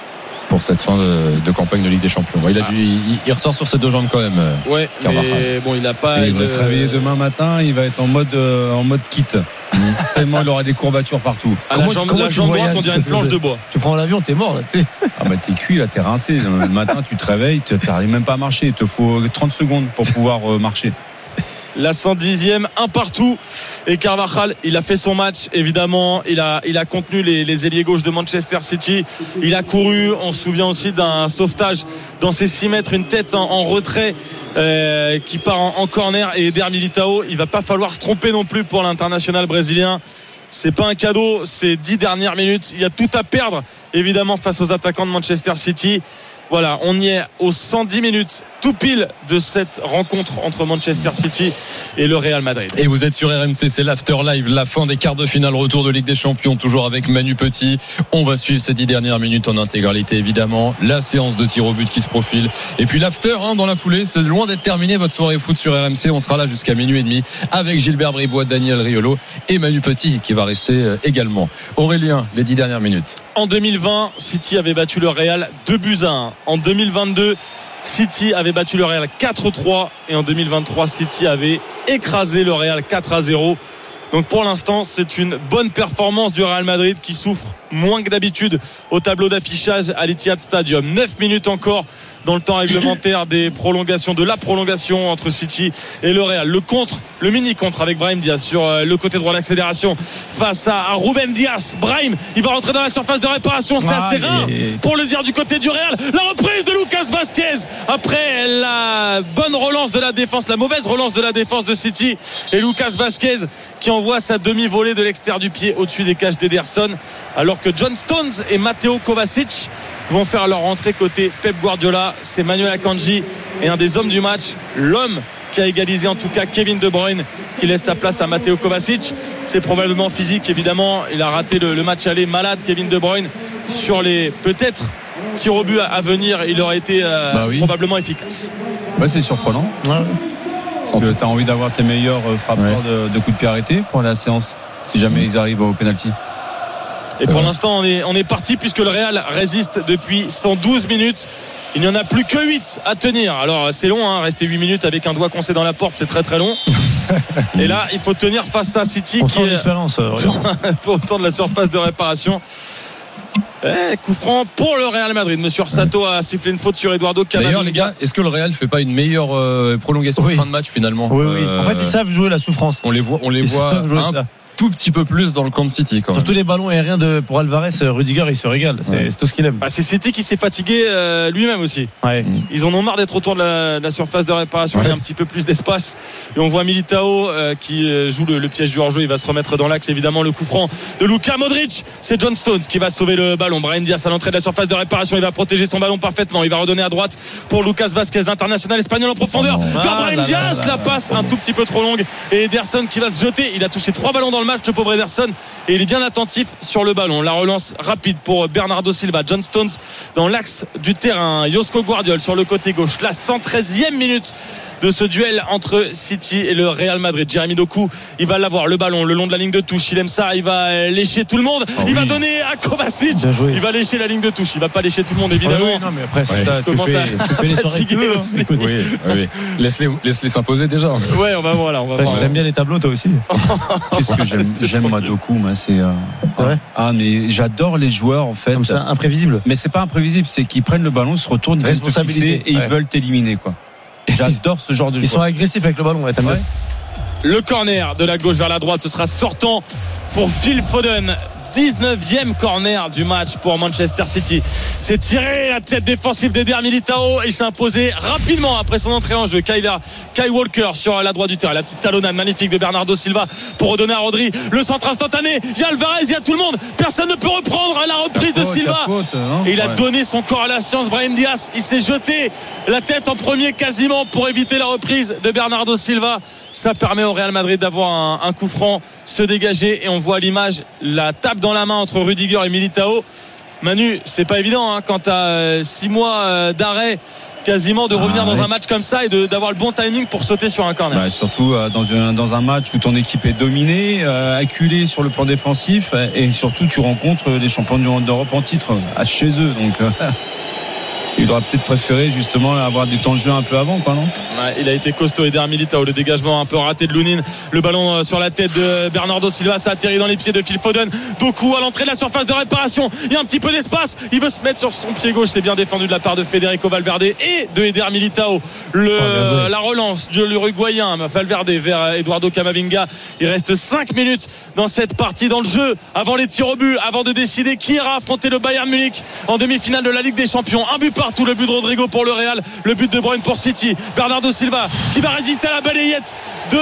pour cette fin de campagne de Ligue des Champions. Il ressort sur ses deux jambes quand même. Ouais, mais bon, il n'a pas. Il va se réveiller demain matin, il va être en mode kit. Tellement il aura des courbatures partout. À la jambe droite, on dirait une planche de bois. Tu prends l'avion, t'es mort là. Ah bah t'es cuit là, t'es rincé. Le matin, tu te réveilles, t'arrives même pas à marcher. Il te faut 30 secondes pour pouvoir marcher. La 110e, un partout. Et Carvajal, il a fait son match, évidemment. Il a contenu les ailiers gauches de Manchester City. Il a couru. On se souvient aussi d'un sauvetage dans ses 6 mètres, une tête en retrait qui part en corner. Et Eder Militao, il va pas falloir se tromper non plus pour l'international brésilien. C'est pas un cadeau, c'est 10 dernières minutes. Il y a tout à perdre, évidemment, face aux attaquants de Manchester City. Voilà, on y est aux 110 minutes tout pile de cette rencontre entre Manchester City et le Real Madrid. Et vous êtes sur RMC, c'est l'After Live, la fin des quarts de finale, retour de Ligue des Champions, toujours avec Manu Petit. On va suivre ces 10 dernières minutes en intégralité, évidemment. La séance de tir au but qui se profile. Et puis l'After, dans la foulée, c'est loin d'être terminé, votre soirée foot sur RMC. On sera là jusqu'à minuit et demi avec Gilbert Bribois, Daniel Riolo et Manu Petit qui va rester également. Aurélien, les 10 dernières minutes. En 2020, City avait battu le Real 2-1. En 2022, City avait battu le Real 4-3 et en 2023, City avait écrasé le Real 4-0. Donc pour l'instant, c'est une bonne performance du Real Madrid qui souffre moins que d'habitude au tableau d'affichage à l'Etihad Stadium. 9 minutes encore dans le temps réglementaire de la prolongation entre City et le Real. Le mini contre avec Brahim Diaz sur le côté droit, l'accélération face à Ruben Diaz. Brahim, il va rentrer dans la surface de réparation, c'est assez rare pour le dire du côté du Real. La reprise de Lucas Vazquez après la mauvaise relance de la défense de City, et Lucas Vazquez qui envoie sa demi-volée de l'extérieur du pied au-dessus des cages d'Ederson, alors que John Stones et Mateo Kovacic vont faire leur rentrée côté Pep Guardiola. C'est Manuel Akanji et un des hommes du match, l'homme qui a égalisé en tout cas, Kevin De Bruyne, qui laisse sa place à Mateo Kovacic. C'est probablement physique, évidemment. Il a raté le match aller, malade, Kevin De Bruyne. Sur les peut-être tirs au but à venir, il aurait été probablement efficace. C'est surprenant. Parce que tu as envie d'avoir tes meilleurs frappeurs de coups de pied arrêtés pour la séance, si jamais ils arrivent au pénalty. Et pour l'instant, on est parti, puisque le Real résiste depuis 112 minutes. Il n'y en a plus que 8 à tenir. Alors c'est long, rester 8 minutes avec un doigt coincé dans la porte, c'est très très long. Et là, il faut tenir face à City qui est autant de la surface de réparation. Coup franc pour le Real Madrid. Monsieur Sato a sifflé une faute sur Eduardo Camavinga. D'ailleurs les gars, est-ce que le Real fait pas une meilleure prolongation de fin de match finalement? Oui. En fait, ils savent jouer la souffrance. On les voit un tout petit peu plus dans le camp de City quand même. Surtout les ballons aériens pour Alvarez, Rudiger, il se régale. C'est tout ce qu'il aime. C'est City qui s'est fatigué lui-même aussi. Ils en ont marre d'être autour de la surface de réparation. Il y a un petit peu plus d'espace. Et on voit Militao qui joue le piège du hors-jeu. Il va se remettre dans l'axe, évidemment. Le coup franc de Luka Modric. C'est John Stones qui va sauver le ballon. Brahim Diaz à l'entrée de la surface de réparation. Il va protéger son ballon parfaitement. Il va redonner à droite pour Lucas Vazquez, l'international espagnol en profondeur. Vers Brahim Diaz, la passe un tout petit peu trop longue. Et Ederson qui va se jeter. Il a touché 3 ballons dans le match, le pauvre Ederson. Et il est bien attentif sur le ballon. La relance rapide pour Bernardo Silva. John Stones dans l'axe du terrain. Josko Guardiol sur le côté gauche. La 113e minute de ce duel entre City et le Real Madrid. Jérémy Doku, il va l'avoir, le ballon le long de la ligne de touche. Il aime ça, il va lécher tout le monde. Il va donner à Kovacic. Il va lécher la ligne de touche. Il va pas lécher tout le monde, évidemment. Non, mais après, tu commences à fatiguer aussi. Oui. Laisse-les s'imposer déjà. Ouais, on va voir là. J'aime bien les tableaux, toi aussi. Qu'est-ce que j'aime moi Doku, moi, c'est mais j'adore les joueurs en fait. Comme ça, imprévisible. Mais c'est pas imprévisible, c'est qu'ils prennent le ballon, se retournent, ils restent fixés et ils veulent t'éliminer quoi. J'adore ce genre de joueurs. Ils sont agressifs avec le ballon. Le corner de la gauche vers la droite, ce sera sortant pour Phil Foden. 19e corner du match pour Manchester City. C'est tiré la tête défensive d'Eder Militao et il s'est imposé rapidement après son entrée en jeu. Kyle Walker sur la droite du terrain. La petite talonnade magnifique de Bernardo Silva pour redonner à Rodri. Le centre instantané. Il y a Alvarez, il y a tout le monde. Personne ne peut reprendre la reprise de Silva. Et il a donné son corps à la science. Brahim Diaz, il s'est jeté la tête en premier quasiment pour éviter la reprise de Bernardo Silva. Ça permet au Real Madrid d'avoir un coup franc, se dégager, et on voit à l'image la tape dans la main entre Rudiger et Militao. Manu, c'est pas évident quand t'as 6 mois d'arrêt quasiment de revenir dans un match comme ça et d'avoir le bon timing pour sauter sur un corner. Surtout dans un match où ton équipe est dominée, acculée sur le plan défensif, et surtout tu rencontres les champions d'Europe en titre chez eux, donc il aurait peut-être préféré justement avoir des temps de jeu un peu avant, quoi, non? Il a été costaud, Eder Militao. Le dégagement un peu raté de Lounine. Le ballon sur la tête de Bernardo Silva. Ça atterrit dans les pieds de Phil Foden. Doku à l'entrée de la surface de réparation. Il y a un petit peu d'espace. Il veut se mettre sur son pied gauche. C'est bien défendu de la part de Federico Valverde et de Eder Militao. La relance de l'Uruguayen Valverde vers Eduardo Camavinga. Il reste 5 minutes dans cette partie dans le jeu avant les tirs au but, avant de décider qui ira affronter le Bayern Munich en demi-finale de la Ligue des Champions. Un but partout, le but de Rodrigo pour le Real, le but de Bruyne pour City. Bernardo Silva qui va résister à la balayette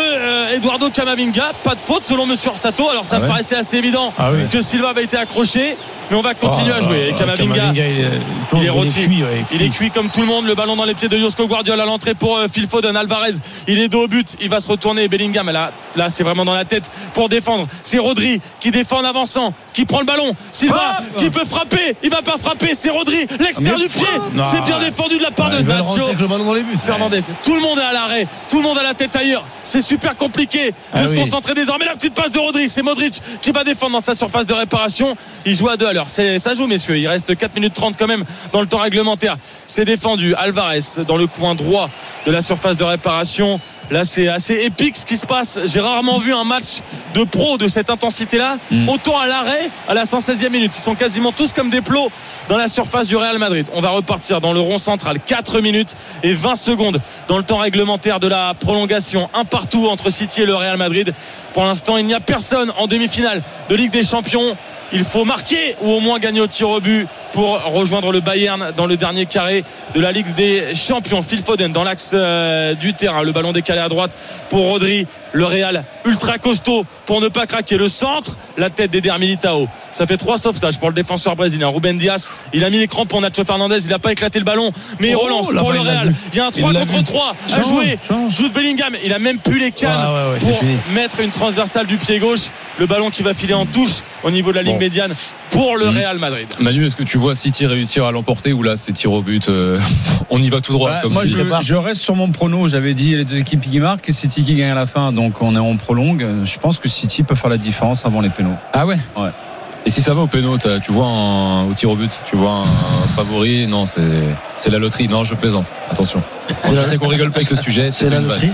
de Eduardo Camavinga. Pas de faute selon Monsieur Orsato. Alors ça me paraissait assez évident que Silva avait été accroché, mais on va continuer à jouer. Et Camavinga il est rôti, il est cuit comme tout le monde. Le ballon dans les pieds de Josko Gvardiol à l'entrée pour Phil Foden. Alvarez, il est dos au but, il va se retourner. Bellingham, là c'est vraiment dans la tête pour défendre. C'est Rodri qui défend en avançant, qui prend le ballon. Silva qui peut frapper, il va pas frapper. C'est Rodri, l'extérieur du pied. C'est bien défendu de la part de Nacho Fernandez. Tout le monde est à l'arrêt, tout le monde a la tête ailleurs. C'est super compliqué de se concentrer désormais. La petite passe de Rodri, c'est Modric qui va défendre dans sa surface de réparation. Il joue à 2 à l'heure. Ça joue, messieurs. Il reste 4 minutes 30 quand même dans le temps réglementaire. C'est défendu. Alvarez dans le coin droit de la surface de réparation. Là, c'est assez épique ce qui se passe. J'ai rarement vu un match de pro de cette intensité-là. Autant à l'arrêt, à la 116e minute. Ils sont quasiment tous comme des plots dans la surface du Real Madrid. On va repartir dans le rond central. 4 minutes et 20 secondes dans le temps réglementaire de la prolongation. Un partout entre City et le Real Madrid. Pour l'instant, il n'y a personne en demi-finale de Ligue des Champions. Il faut marquer ou au moins gagner au tir au but pour rejoindre le Bayern dans le dernier carré de la Ligue des Champions. Phil Foden dans l'axe du terrain, le ballon décalé à droite pour Rodri. Le Real ultra costaud pour ne pas craquer. Le centre, la tête d'Eder Militao. Ça fait 3 sauvetages pour le défenseur brésilien Ruben Dias. Il a mis les crampes pour Nacho Fernandez. Il n'a pas éclaté le ballon, mais il relance pour le Real. Il y a un 3 contre 3 à jouer. Jude Bellingham, il a même plus les cannes pour mettre une transversale du pied gauche. Le ballon qui va filer en touche au niveau de la ligne médiane pour le Real Madrid. Manu, est-ce que tu vois City réussir à l'emporter ou là c'est tir au but on y va tout droit comme moi je reste sur mon prono. J'avais dit les deux équipes qui marquent et City qui gagne à la fin, donc on prolongue. Je pense que City peut faire la différence avant les pénaux. Ah ouais. Et si ça va au pénal, tu vois au tir au but, tu vois un favori? Non, c'est la loterie. Non, je plaisante. Attention. Je sais qu'on rigole pas avec ce sujet. C'est la loterie.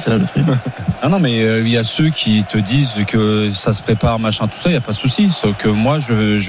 Ah non, mais il y a ceux qui te disent que ça se prépare, machin, tout ça. Il y a pas de souci. Sauf que moi,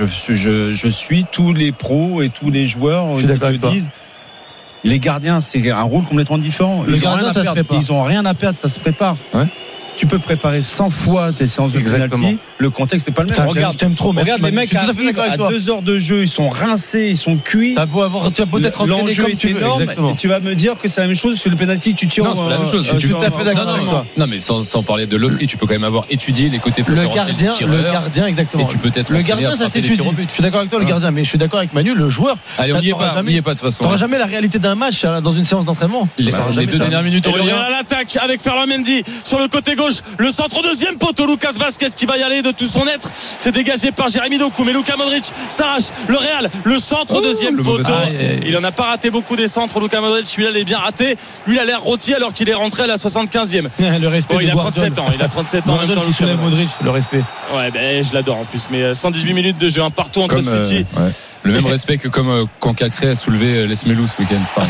je suis tous les pros et tous les joueurs qui te disent. Les gardiens, c'est un rôle complètement différent. Le gardien, ça se prépare. Ils ont rien à perdre, ça se prépare. Ouais. Tu peux préparer 100 fois tes séances de penalty. Le contexte n'est pas le même. Regarde, je t'aime trop. Regarde les mecs à 2 heures de jeu, ils sont rincés, ils sont cuits. Tu vas peut-être entraîner comme tu veux. Et tu vas me dire que c'est la même chose que le penalty que tu tires. Non, c'est pas la même chose. Je suis tout à fait d'accord avec toi. Non, mais sans parler de loterie, tu peux quand même avoir étudié les côtés préférentiels du tireur. Le gardien, exactement. Et tu peux être le gardien, ça s'étudie. Je suis d'accord avec toi, le gardien, mais je suis d'accord avec Manu, le joueur. Allez, on n'y est pas de toute façon. Tu n'auras jamais la réalité d'un match dans une séance d'entraînement. Les 2 dernières minutes, Aurélien. À l'attaque avec Ferland Mendy sur le côté gauche. Le centre deuxième poteau, Lucas Vazquez qui va y aller de tout son être. C'est dégagé par Jérémy Doku, mais Luka Modric s'arrache. Le Real, le centre deuxième poteau. Il en a pas raté beaucoup des centres, Luka Modric. Celui-là, il est bien raté. Lui, il a l'air rôti alors qu'il est rentré à la 75e. Le respect. Il a 37 ans. Il a 37 ans en même temps. Qui soulève Modric, le respect. Ouais, je l'adore en plus. Mais 118 minutes de jeu, un partout entre City. Le même respect que comme quand Cacré a soulevé Les Smelous ce week-end.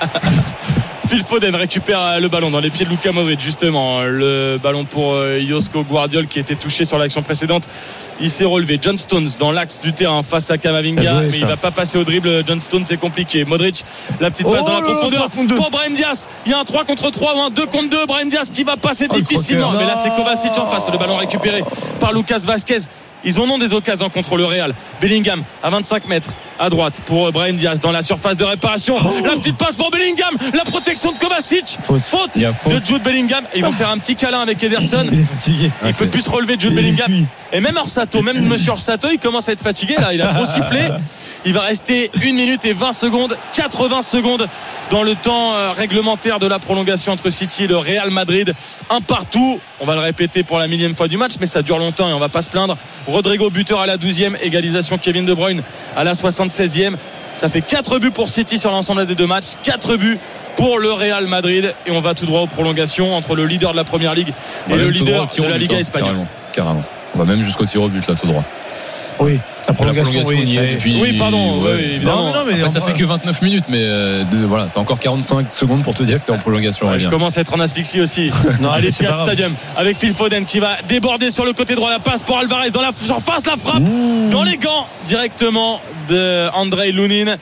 Phil Foden récupère le ballon dans les pieds de Luka Modric, justement. Le ballon pour Josko Gvardiol qui était touché sur l'action précédente. Il s'est relevé. John Stones dans l'axe du terrain face à Camavinga, mais il va pas passer au dribble. John Stones, c'est compliqué. Modric, la petite passe dans la profondeur pour Brahim Diaz. Il y a un 3 contre 3 ou un 2 contre 2. Brahim Diaz qui va passer difficilement. Mais là, c'est Kovacic en face. Le ballon récupéré par Lucas Vazquez. Ils en ont des occasions contre le Real. Bellingham à 25 mètres à droite pour Brahim Diaz dans la surface de réparation. La petite passe pour Bellingham. La protection de Kovacic. Faute de Jude Bellingham. Et ils vont faire un petit câlin avec Ederson. Il ne peut plus se relever de Jude Bellingham. Et même Orsato, même Monsieur Orsato, il commence à être fatigué là. Il a trop sifflé. Il va rester 1 minute et 20 secondes, 80 secondes dans le temps réglementaire de la prolongation entre City et le Real Madrid. Un partout. On va le répéter pour la 1000e fois du match, mais ça dure longtemps et on va pas se plaindre. Rodrigo buteur à la 12e, égalisation Kevin De Bruyne à la 76e. Ça fait 4 buts pour City sur l'ensemble des 2 matchs, 4 buts pour le Real Madrid, et on va tout droit aux prolongations entre le leader de la première ligue et le leader de la Liga espagnole. Carrément. On va même jusqu'au tir au but là tout droit. Oui. La prolongation, y est. Oui, pardon, oui, évidemment. Non, mais après, ça fait que 29 minutes, mais voilà, t'as encore 45 secondes pour te dire que t'es en prolongation. Ouais, je commence à être en asphyxie aussi. À l'Etihad Stadium, avec Phil Foden qui va déborder sur le côté droit, la passe pour Alvarez dans la surface, la frappe dans les gants directement de Andrei Lunin.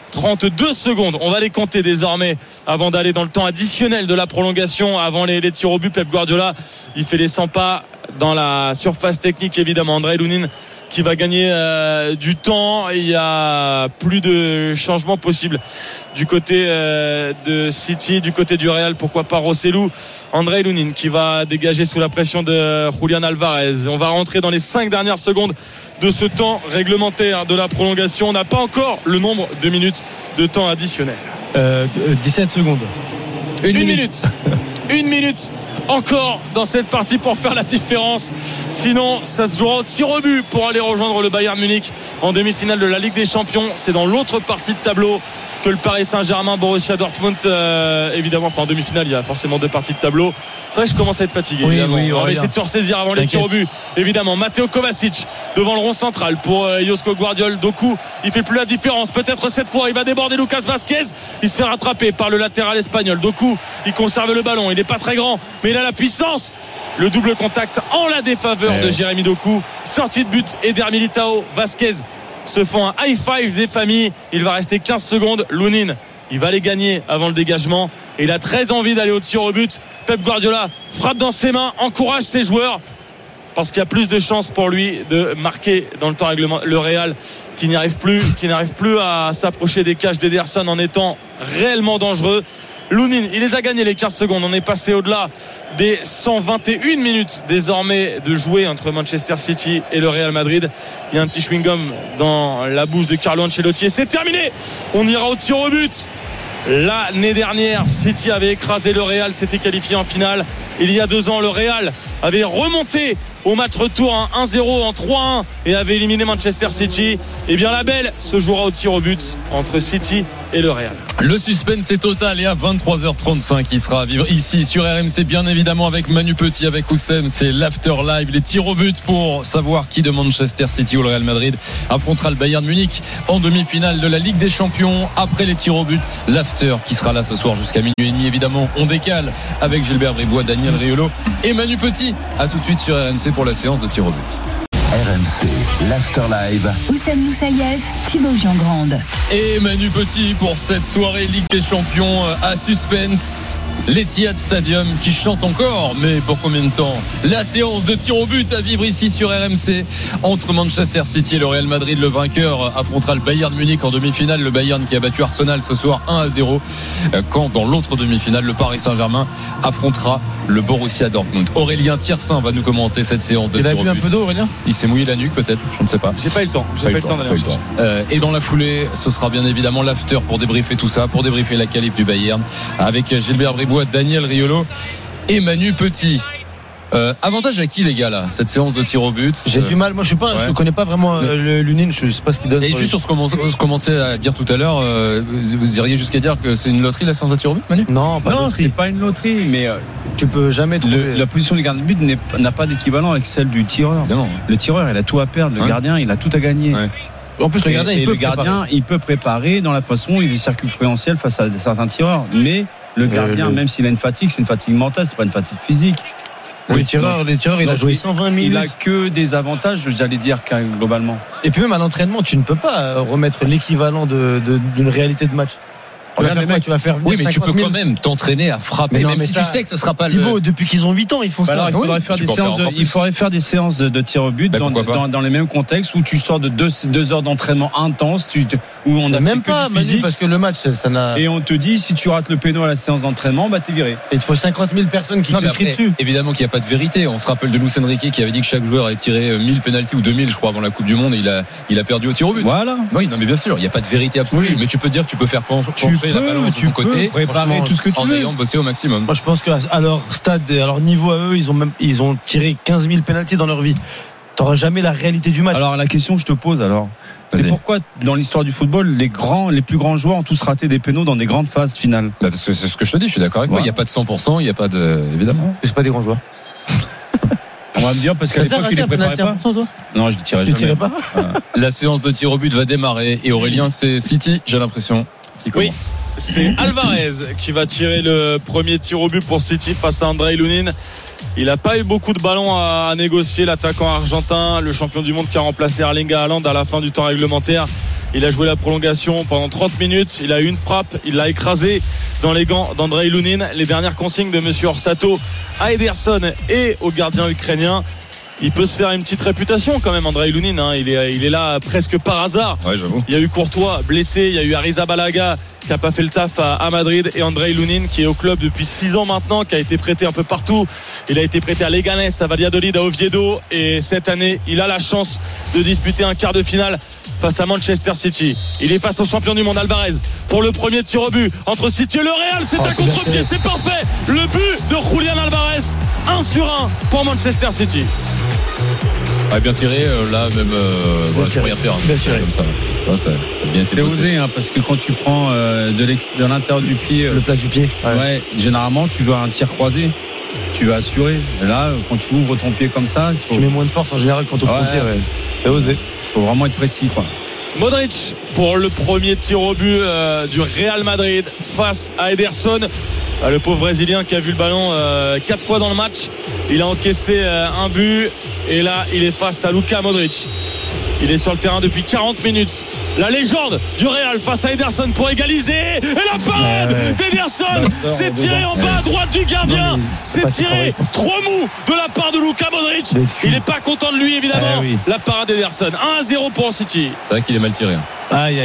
32 secondes, on va les compter désormais avant d'aller dans le temps additionnel de la prolongation, avant les tirs au but. Pep Guardiola, il fait les 100 pas dans la surface technique, évidemment. Andrei Lunin qui va gagner du temps. Il y a plus de changements possibles du côté de City, du côté du Real, pourquoi pas Rossellou. Andrei Lunin qui va dégager sous la pression de Julián Alvarez. On va rentrer dans les 5 dernières secondes de ce temps réglementaire de la prolongation. On n'a pas encore le nombre de minutes de temps additionnel. 17 secondes. Une minute. Une minute encore dans cette partie pour faire la différence. Sinon, ça se jouera au tir au but pour aller rejoindre le Bayern Munich en demi-finale de la Ligue des Champions. C'est dans l'autre partie de tableau que le Paris Saint-Germain, Borussia Dortmund, évidemment. Enfin, en demi-finale, il y a forcément 2 parties de tableau. C'est vrai que je commence à être fatigué. Oui, on va essayer de se ressaisir avant les tirs au but. Évidemment, Matteo Kovacic devant le rond central pour Josko Gvardiol. Doku, il fait plus la différence. Peut-être cette fois, il va déborder Lucas Vazquez. Il se fait rattraper par le latéral espagnol. Doku, il conserve le ballon. Il n'est pas très grand, mais il a la puissance. Le double contact en la défaveur de Jérémy Doku. Sortie de but, Eder Militao, Vazquez se font un high five des familles. Il va rester 15 secondes. Lunin, il va les gagner avant le dégagement et il a très envie d'aller au tir au but. Pep Guardiola frappe dans ses mains, encourage ses joueurs parce qu'il y a plus de chances pour lui de marquer dans le temps règlement. Le Real qui n'arrive plus à s'approcher des cages d'Ederson en étant réellement dangereux. Lunin, il les a gagnés les 15 secondes. On est passé au-delà des 121 minutes désormais de jouer entre Manchester City et le Real Madrid. Il y a un petit chewing-gum dans la bouche de Carlo Ancelotti et c'est terminé. On ira au tir au but. L'année dernière, City avait écrasé le Real, s'était qualifié en finale. Il y a 2 ans, le Real avait remonté au match retour en 1-0 en 3-1 et avait éliminé Manchester City. Et bien la belle se jouera au tir au but entre City et le Real. Le suspense est total et à 23h35 il sera à vivre ici sur RMC, bien évidemment avec Manu Petit, avec Oussem. C'est l'after live, les tirs au but pour savoir qui de Manchester City ou le Real Madrid affrontera le Bayern Munich en demi-finale de la Ligue des Champions. Après les tirs au but, l'after qui sera là ce soir jusqu'à minuit et demi. Évidemment, on décale avec Gilbert Bribois, Daniel Riolo et Manu Petit. À tout de suite sur RMC pour la séance de tir au but. RMC, l'After Live. Oussem Moussaïef, Thibaut Jean-Grande. Et Manu Petit pour cette soirée Ligue des Champions à suspense. L'Etihad Stadium qui chante encore, mais pour combien de temps? La séance de tir au but à vivre ici sur RMC entre Manchester City et le Real Madrid. Le vainqueur affrontera le Bayern Munich en demi-finale. Le Bayern qui a battu Arsenal ce soir 1-0. Quand dans l'autre demi-finale, le Paris Saint-Germain affrontera le Borussia Dortmund. Aurélien Tiersin va nous commenter cette séance de tir au but. Il a bu un peu d'eau, Aurélien? Il s'est mouillé la nuque peut-être, je ne sais pas. J'ai pas eu le temps. J'ai pas eu le temps d'aller en chercher. Et dans la foulée, ce sera bien évidemment l'after pour débriefer tout ça, pour débriefer la qualif du Bayern avec Gilbert Bribois, Daniel Riolo et Manu Petit. Avantage à qui les gars là, cette séance de tir au but? J'ai du mal, moi je connais pas vraiment le Lunin, je sais pas ce qu'il donne. Et juste sur ce qu'on commençait à dire tout à l'heure, vous iriez jusqu'à dire que c'est une loterie la séance de tir au but, Manu? Non, c'est pas une loterie, mais tu peux jamais trouver. La position du gardien de but n'a pas d'équivalent avec celle du tireur. Évidemment. Le tireur il a tout à perdre, le gardien il a tout à gagner. Ouais. En plus, le gardien, il peut préparer dans la façon où il est circonférentiel face à certains tireurs. Mais le gardien, même s'il a une fatigue, c'est une fatigue mentale, c'est pas une fatigue physique. Le tireur, il a joué 120 minutes. Il a que des avantages, j'allais dire, globalement. Et puis même à l'entraînement, tu ne peux pas remettre l'équivalent d'une réalité de match. Tu vas faire oui, mais tu peux quand même t'entraîner à frapper, même si tu sais que ce sera pas Thibaut, depuis qu'ils ont 8 ans, ils font ça. Alors, il faudrait faire des séances de tir au but dans les mêmes contextes où tu sors de 2 heures d'entraînement intense, où on n'a même pas physique, parce que le match, ça n'a. Et on te dit, si tu rates le péno à la séance d'entraînement, t'es viré. Et il te faut 50 000 personnes qui te crient dessus. Évidemment qu'il n'y a pas de vérité. On se rappelle de Luis Enrique qui avait dit que chaque joueur allait tirer 1000 pénaltys ou 2000, je crois, avant la Coupe du Monde. Et il a perdu au tir au but. Voilà. Oui, non, mais bien sûr, il n'y a pas de vérité absolue. Mais tu peux dire que tu peux faire pencher la balance de ton côté. Préparer tout ce que tu veux en ayant bossé au maximum. Moi je pense qu'à leur stade, à leur niveau à eux, ils ont tiré 15 000 pénaltys dans leur vie. T'auras jamais la réalité du match. Alors la question que je te pose c'est pourquoi dans l'histoire du football les plus grands joueurs ont tous raté des pénaux dans des grandes phases finales? Parce que c'est ce que je te dis, je suis d'accord avec toi. Il n'y a pas de 100%, il n'y a pas de évidemment. C'est pas des grands joueurs. On va me dire parce qu'à l'époque il les préparait pas. Non, je ne tirais jamais. Pas La séance de tir au but va démarrer et Aurélien, c'est City, j'ai l'impression, qui commence. Oui, c'est Alvarez qui va tirer le premier tir au but pour City face à Andrei Lunin. Il n'a pas eu beaucoup de ballons à négocier, l'attaquant argentin, le champion du monde qui a remplacé Erling Haaland à la fin du temps réglementaire. Il a joué la prolongation pendant 30 minutes. Il a eu une frappe, il l'a écrasé dans les gants d'Andrei Lunin. Les dernières consignes de monsieur Orsato à Ederson et au gardien ukrainien. Il peut se faire une petite réputation quand même, Andrei Lunin, hein. Il est là presque par hasard. Ouais, j'avoue. Il y a eu Courtois blessé, il y a eu Arrizabalaga qui n'a pas fait le taf à Madrid, et Andrei Lunin qui est au club depuis 6 ans maintenant, qui a été prêté un peu partout. Il a été prêté à Leganés, à Valladolid, à Oviedo, et cette année il a la chance de disputer un quart de finale face à Manchester City. Il est face au champion du monde Alvarez pour le premier tir au but entre City et le Real. C'est un contre-pied, c'est parfait. Le but de Julián Alvarez, 1-1 pour Manchester City. Ouais, bien tiré, là même voilà, je peux rien faire comme ça. Bien c'est osé, hein, parce que quand tu prends de l'intérieur du pied, le plat du pied, ouais, généralement tu vas un tir croisé, tu vas assurer. Et là, quand tu ouvres ton pied comme ça, tu mets moins de force en général quand tu ouvres ton pied. Ouais. C'est osé. Faut vraiment être précis, quoi. Modric pour le premier tir au but du Real Madrid face à Ederson. Le pauvre Brésilien qui a vu le ballon 4 fois dans le match. Il a encaissé un but et là il est face à Luka Modric. Il est sur le terrain depuis 40 minutes. La légende du Real face à Ederson pour égaliser. Et la parade d'Ederson. C'est tiré en bas à droite du gardien. C'est tiré trop mou de la part de Luka Modric. Il n'est pas content de lui évidemment. La parade d'Ederson. 1-0 pour City. C'est vrai qu'il est mal tiré. Aïe.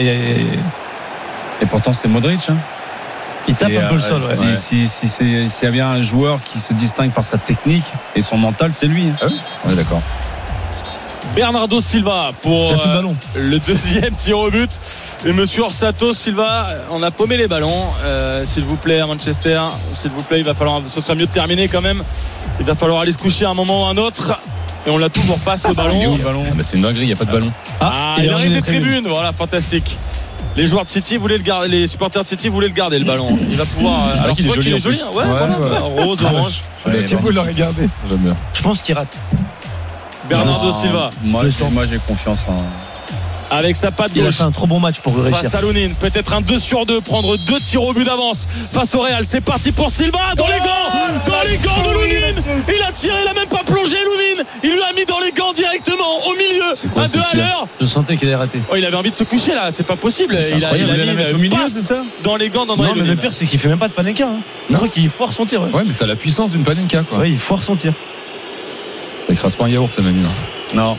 Et pourtant c'est Modric, hein. Il tape un peu le sol. Ouais. S'il y a bien un joueur qui se distingue par sa technique et son mental, c'est lui. Ah oui, on est d'accord. Bernardo Silva pour le deuxième tir au but. Et monsieur Orsato, Silva, on a paumé les ballons. S'il vous plaît, à Manchester, s'il vous plaît, ce serait mieux de terminer quand même. Il va falloir aller se coucher à un moment ou à un autre. Et on l'a toujours pas ce ballon. C'est une dinguerie, il n'y a pas de ballon. Il arrive des tribunes. Voilà, fantastique. Les joueurs de City voulaient le garder, les supporters de City voulaient le garder le ballon. Il va pouvoir. Alors tu vois qu'il est joli. Ouais. Rose, orange. Thibaut l'a regardé. J'aime bien. Je pense qu'il rate. Bernardo Silva. Moi j'ai confiance en. Avec sa patte gauche. Il a fait un trop bon match pour réussir. Face à Lunin, peut-être un 2-sur-2, prendre 2 tirs au but d'avance face au Real. C'est parti pour Silva dans les gants de Lunin. Il a tiré, il a même pas plongé Lunin. Il lui a mis dans les gants directement au milieu à 2 à l'heure. Je sentais qu'il avait raté. Oh, il avait envie de se coucher là, c'est pas possible. Il a mis au milieu, c'est ça dans les gants d'Andrei Lunin. Mais le pire c'est qu'il fait même pas de panenka. Je crois qu'il foire son tir. Ouais, mais c'est la puissance d'une panenka quoi. Ouais, il foire son tir. Il écrase pas un yaourt, ça m'a mis. Non.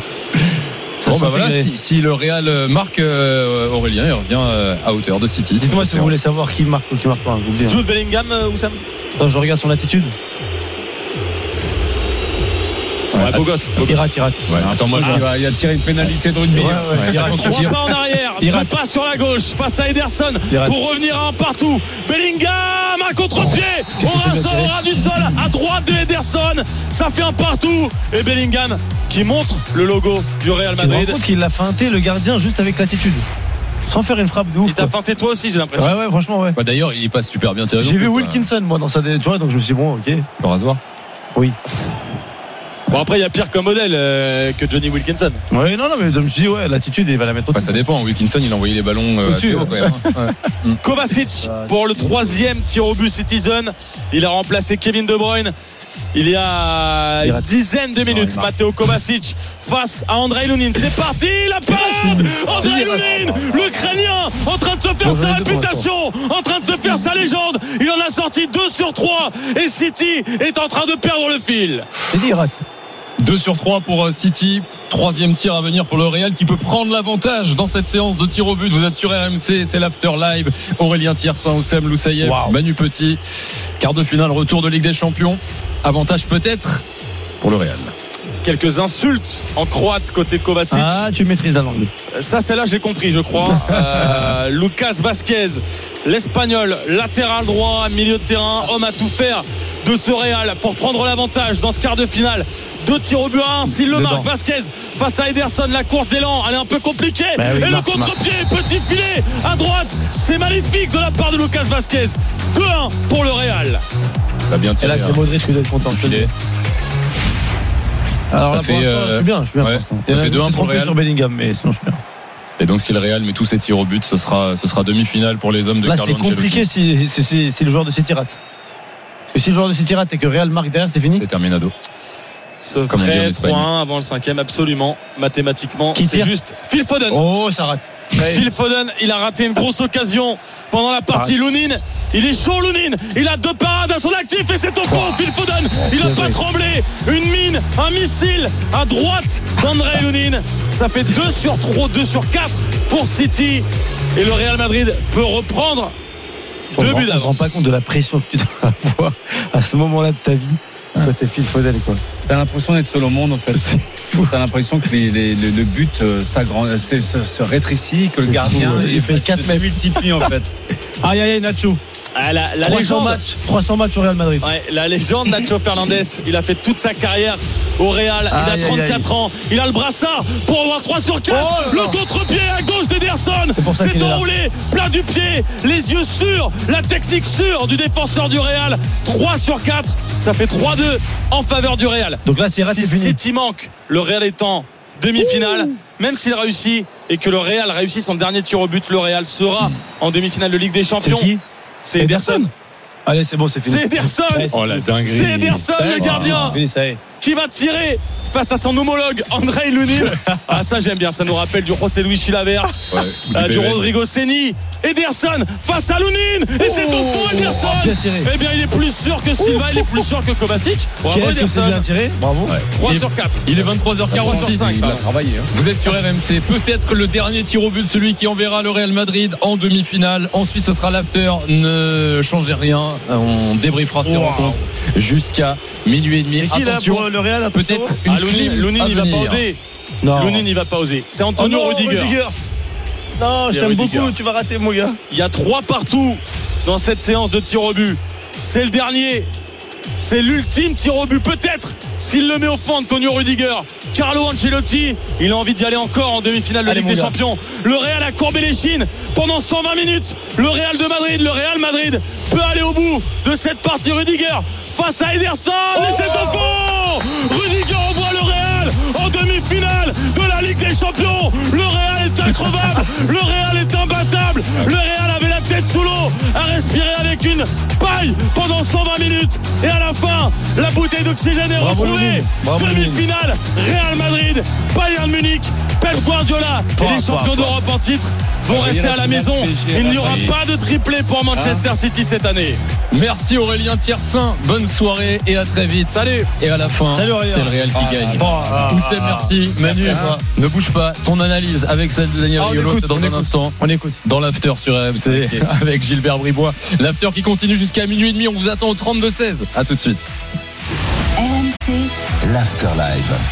Bon bah voilà, si le Real marque Aurélien, il revient à hauteur de City. Dites-moi si vous voulez savoir qui marque ou qui marque pas. Jude Bellingham ou Sam. Attends, je regarde son attitude. Ouais, beau gosse. Il rate. Ouais, attends, moi il a tiré une pénalité de rugby. Il rate 3 pas en arrière, 2 pas sur la gauche face à Ederson pour revenir à un partout. Bellingham, un contre-pied. On aura du sol à droite de Ederson. Ça fait un partout. Et Bellingham qui montre le logo du Real Madrid. Tu te rends compte qu'il l'a feinté le gardien juste avec l'attitude, sans faire une frappe de ouf. Il t'a feinté toi aussi, j'ai l'impression. Ouais, franchement, ouais. Bah, d'ailleurs, il passe super bien tiré. J'ai vu Wilkinson, moi, dans sa. Tu vois, donc je me suis dit, bon, ok. Le rasoir. Oui. Bon, après, il y a pire comme modèle que Johnny Wilkinson. Ouais, non, mais je me suis dit, ouais, l'attitude, il va la mettre au-dessus. Ça dépend. Wilkinson, il a envoyé les ballons au-dessus, quand même. Ouais. Kovacic pour le 3e tir au but Citizen. Il a remplacé Kevin De Bruyne il y a une dizaine de minutes. Matteo Kovacic face à Andrei Lunin. C'est parti, la parade. Andrei Lunin, l'Ukrainien, en train de se faire sa réputation, en train de se faire sa légende. Il en a sorti 2 sur 3 et City est en train de perdre le fil. C'est dit, il rate. 2 sur 3 pour City. 3e tir à venir pour le Real qui peut prendre l'avantage dans cette séance de tir au but. Vous êtes sur RMC, c'est l'After Live. Aurélien Thiersin, Oussem Loussaïev, Manu Petit. Quart de finale, retour de Ligue des Champions. Avantage peut-être pour le Real. quelques insultes en croate côté Kovacic. Ah, tu maîtrises la langue. Ça, celle-là, je l'ai compris, je crois. Lucas Vazquez, l'Espagnol, latéral droit, milieu de terrain, homme à tout faire de ce Real pour prendre l'avantage dans ce quart de finale. 2 tirs au but à 1, s'il le marque. Vazquez face à Ederson, la course d'élan, elle est un peu compliquée. Oui, et le contre-pied, petit filet à droite, c'est magnifique de la part de Lucas Vazquez. 2-1 pour le Real. Va bien tiré. Et là, c'est Modric qui doit être content. Alors là, je suis bien. Ouais. Ça fait 2-1 pour le Real. Sur Bellingham, mais sinon je suis bien. Et donc si le Real met tous ses tirs au but, ce sera demi-finale pour les hommes de là, Carlo Ancelotti. Là, c'est compliqué si le joueur de City rate. Parce que si le joueur de City rate et que Real marque derrière, c'est fini. C'est terminado. Ce ferait 3-1 avant le 5e, absolument, mathématiquement. C'est juste Phil Foden. Oh, ça rate. Phil Foden, il a raté une grosse occasion pendant la partie. Lounine, il est chaud, Lounine. Il a 2 parades à son actif et c'est au fond. Phil Foden, il n'a pas tremblé. Une mine, un missile à droite d'André Lounine. Ça fait 2 sur 3, 2 sur 4 pour City. Et le Real Madrid peut reprendre 2 buts d'avance. On ne se rend pas compte de la pression que tu dois avoir à ce moment-là de ta vie. Quand t'es Phil Foden, quoi. T'as l'impression d'être seul au monde, en fait. T'as l'impression que le but se rétrécit, que le gardien il fait 4 mètres multiplie, en fait. Aïe, Nacho. La 300 matchs au Real Madrid. Ouais, la légende Nacho Fernandez, il a fait toute sa carrière au Real. Il a 34 ans. Il a le brassard pour avoir 3 sur 4. Le contre-pied à gauche d'Ederson. C'est enroulé, plein du pied, les yeux sûrs, la technique sûre du défenseur du Real. 3 sur 4, ça fait 3-2 en faveur du Real. Donc là, c'est raté, si fini. City manque, le Real est en demi-finale. Même s'il réussit et que le Real réussit son dernier tir au but, le Real sera en demi-finale de Ligue des Champions. C'est qui? C'est Ederson. Allez, c'est bon, c'est fini. C'est Ederson. Oh la dinguerie. C'est Ederson, le gardien, qui va tirer face à son homologue André Lounine. Ah, ça j'aime bien, ça nous rappelle du José Luis Chilavert, du Rodrigo Ceni. Ederson face à Lounine et c'est au fond Ederson. Eh bien, il est plus sûr que Silva, il est plus sûr que Kovacic. Bravo Ederson. Bien tiré. Bravo. 3 sur 4. Il est 23h46. Il a travaillé. Vous êtes sur RMC. Peut-être le dernier tir au but, celui qui enverra le Real Madrid en demi-finale. Ensuite, ce sera l'after. Ne changez rien. On débriefera ces rencontres jusqu'à minuit et demi. Et qui attention, là, le Real, peut-être une Lounine, il va pas oser. Lounine, il va pas oser. C'est Antonio Rudiger. Non, je t'aime beaucoup, tu vas rater, mon gars. Il y a 3 partout dans cette séance de tir au but. C'est le dernier. C'est l'ultime tir au but. Peut-être s'il le met au fond, Antonio Rudiger. Carlo Ancelotti, il a envie d'y aller encore en demi-finale de Ligue des Champions. Le Real a courbé les chines pendant 120 minutes. Le Real de Madrid, le Real Madrid peut aller au bout de cette partie. Rudiger face à Ederson et c'est au fond. Rudiger envoie le Real en demi-finale de la Ligue des Champions. Le Real est increvable. Le Real est imbattable. Le Real avait la tête sous l'eau à respirer avec une paille pendant 120 minutes. Et à la fin, la bouteille d'oxygène est retrouvée. Demi-finale, Real Madrid, Bayern Munich, Pep Guardiola et les champions d'Europe en titre vont rester à la maison. Il n'y aura pas de triplé pour Manchester City cette année. Merci Aurélien Tiersin, bonne soirée et à très vite. Salut. Et à la fin, c'est le Real qui gagne. Oussem, merci. Manu, ne bouge pas. Ton analyse avec celle de Daniel Riolo, c'est dans un instant. On écoute. Dans l'after sur RMC avec Gilbert Bribois. L'after qui continue jusqu'à minuit et demi. On vous attend au 32-16. À tout de suite. RMC. L'After Live.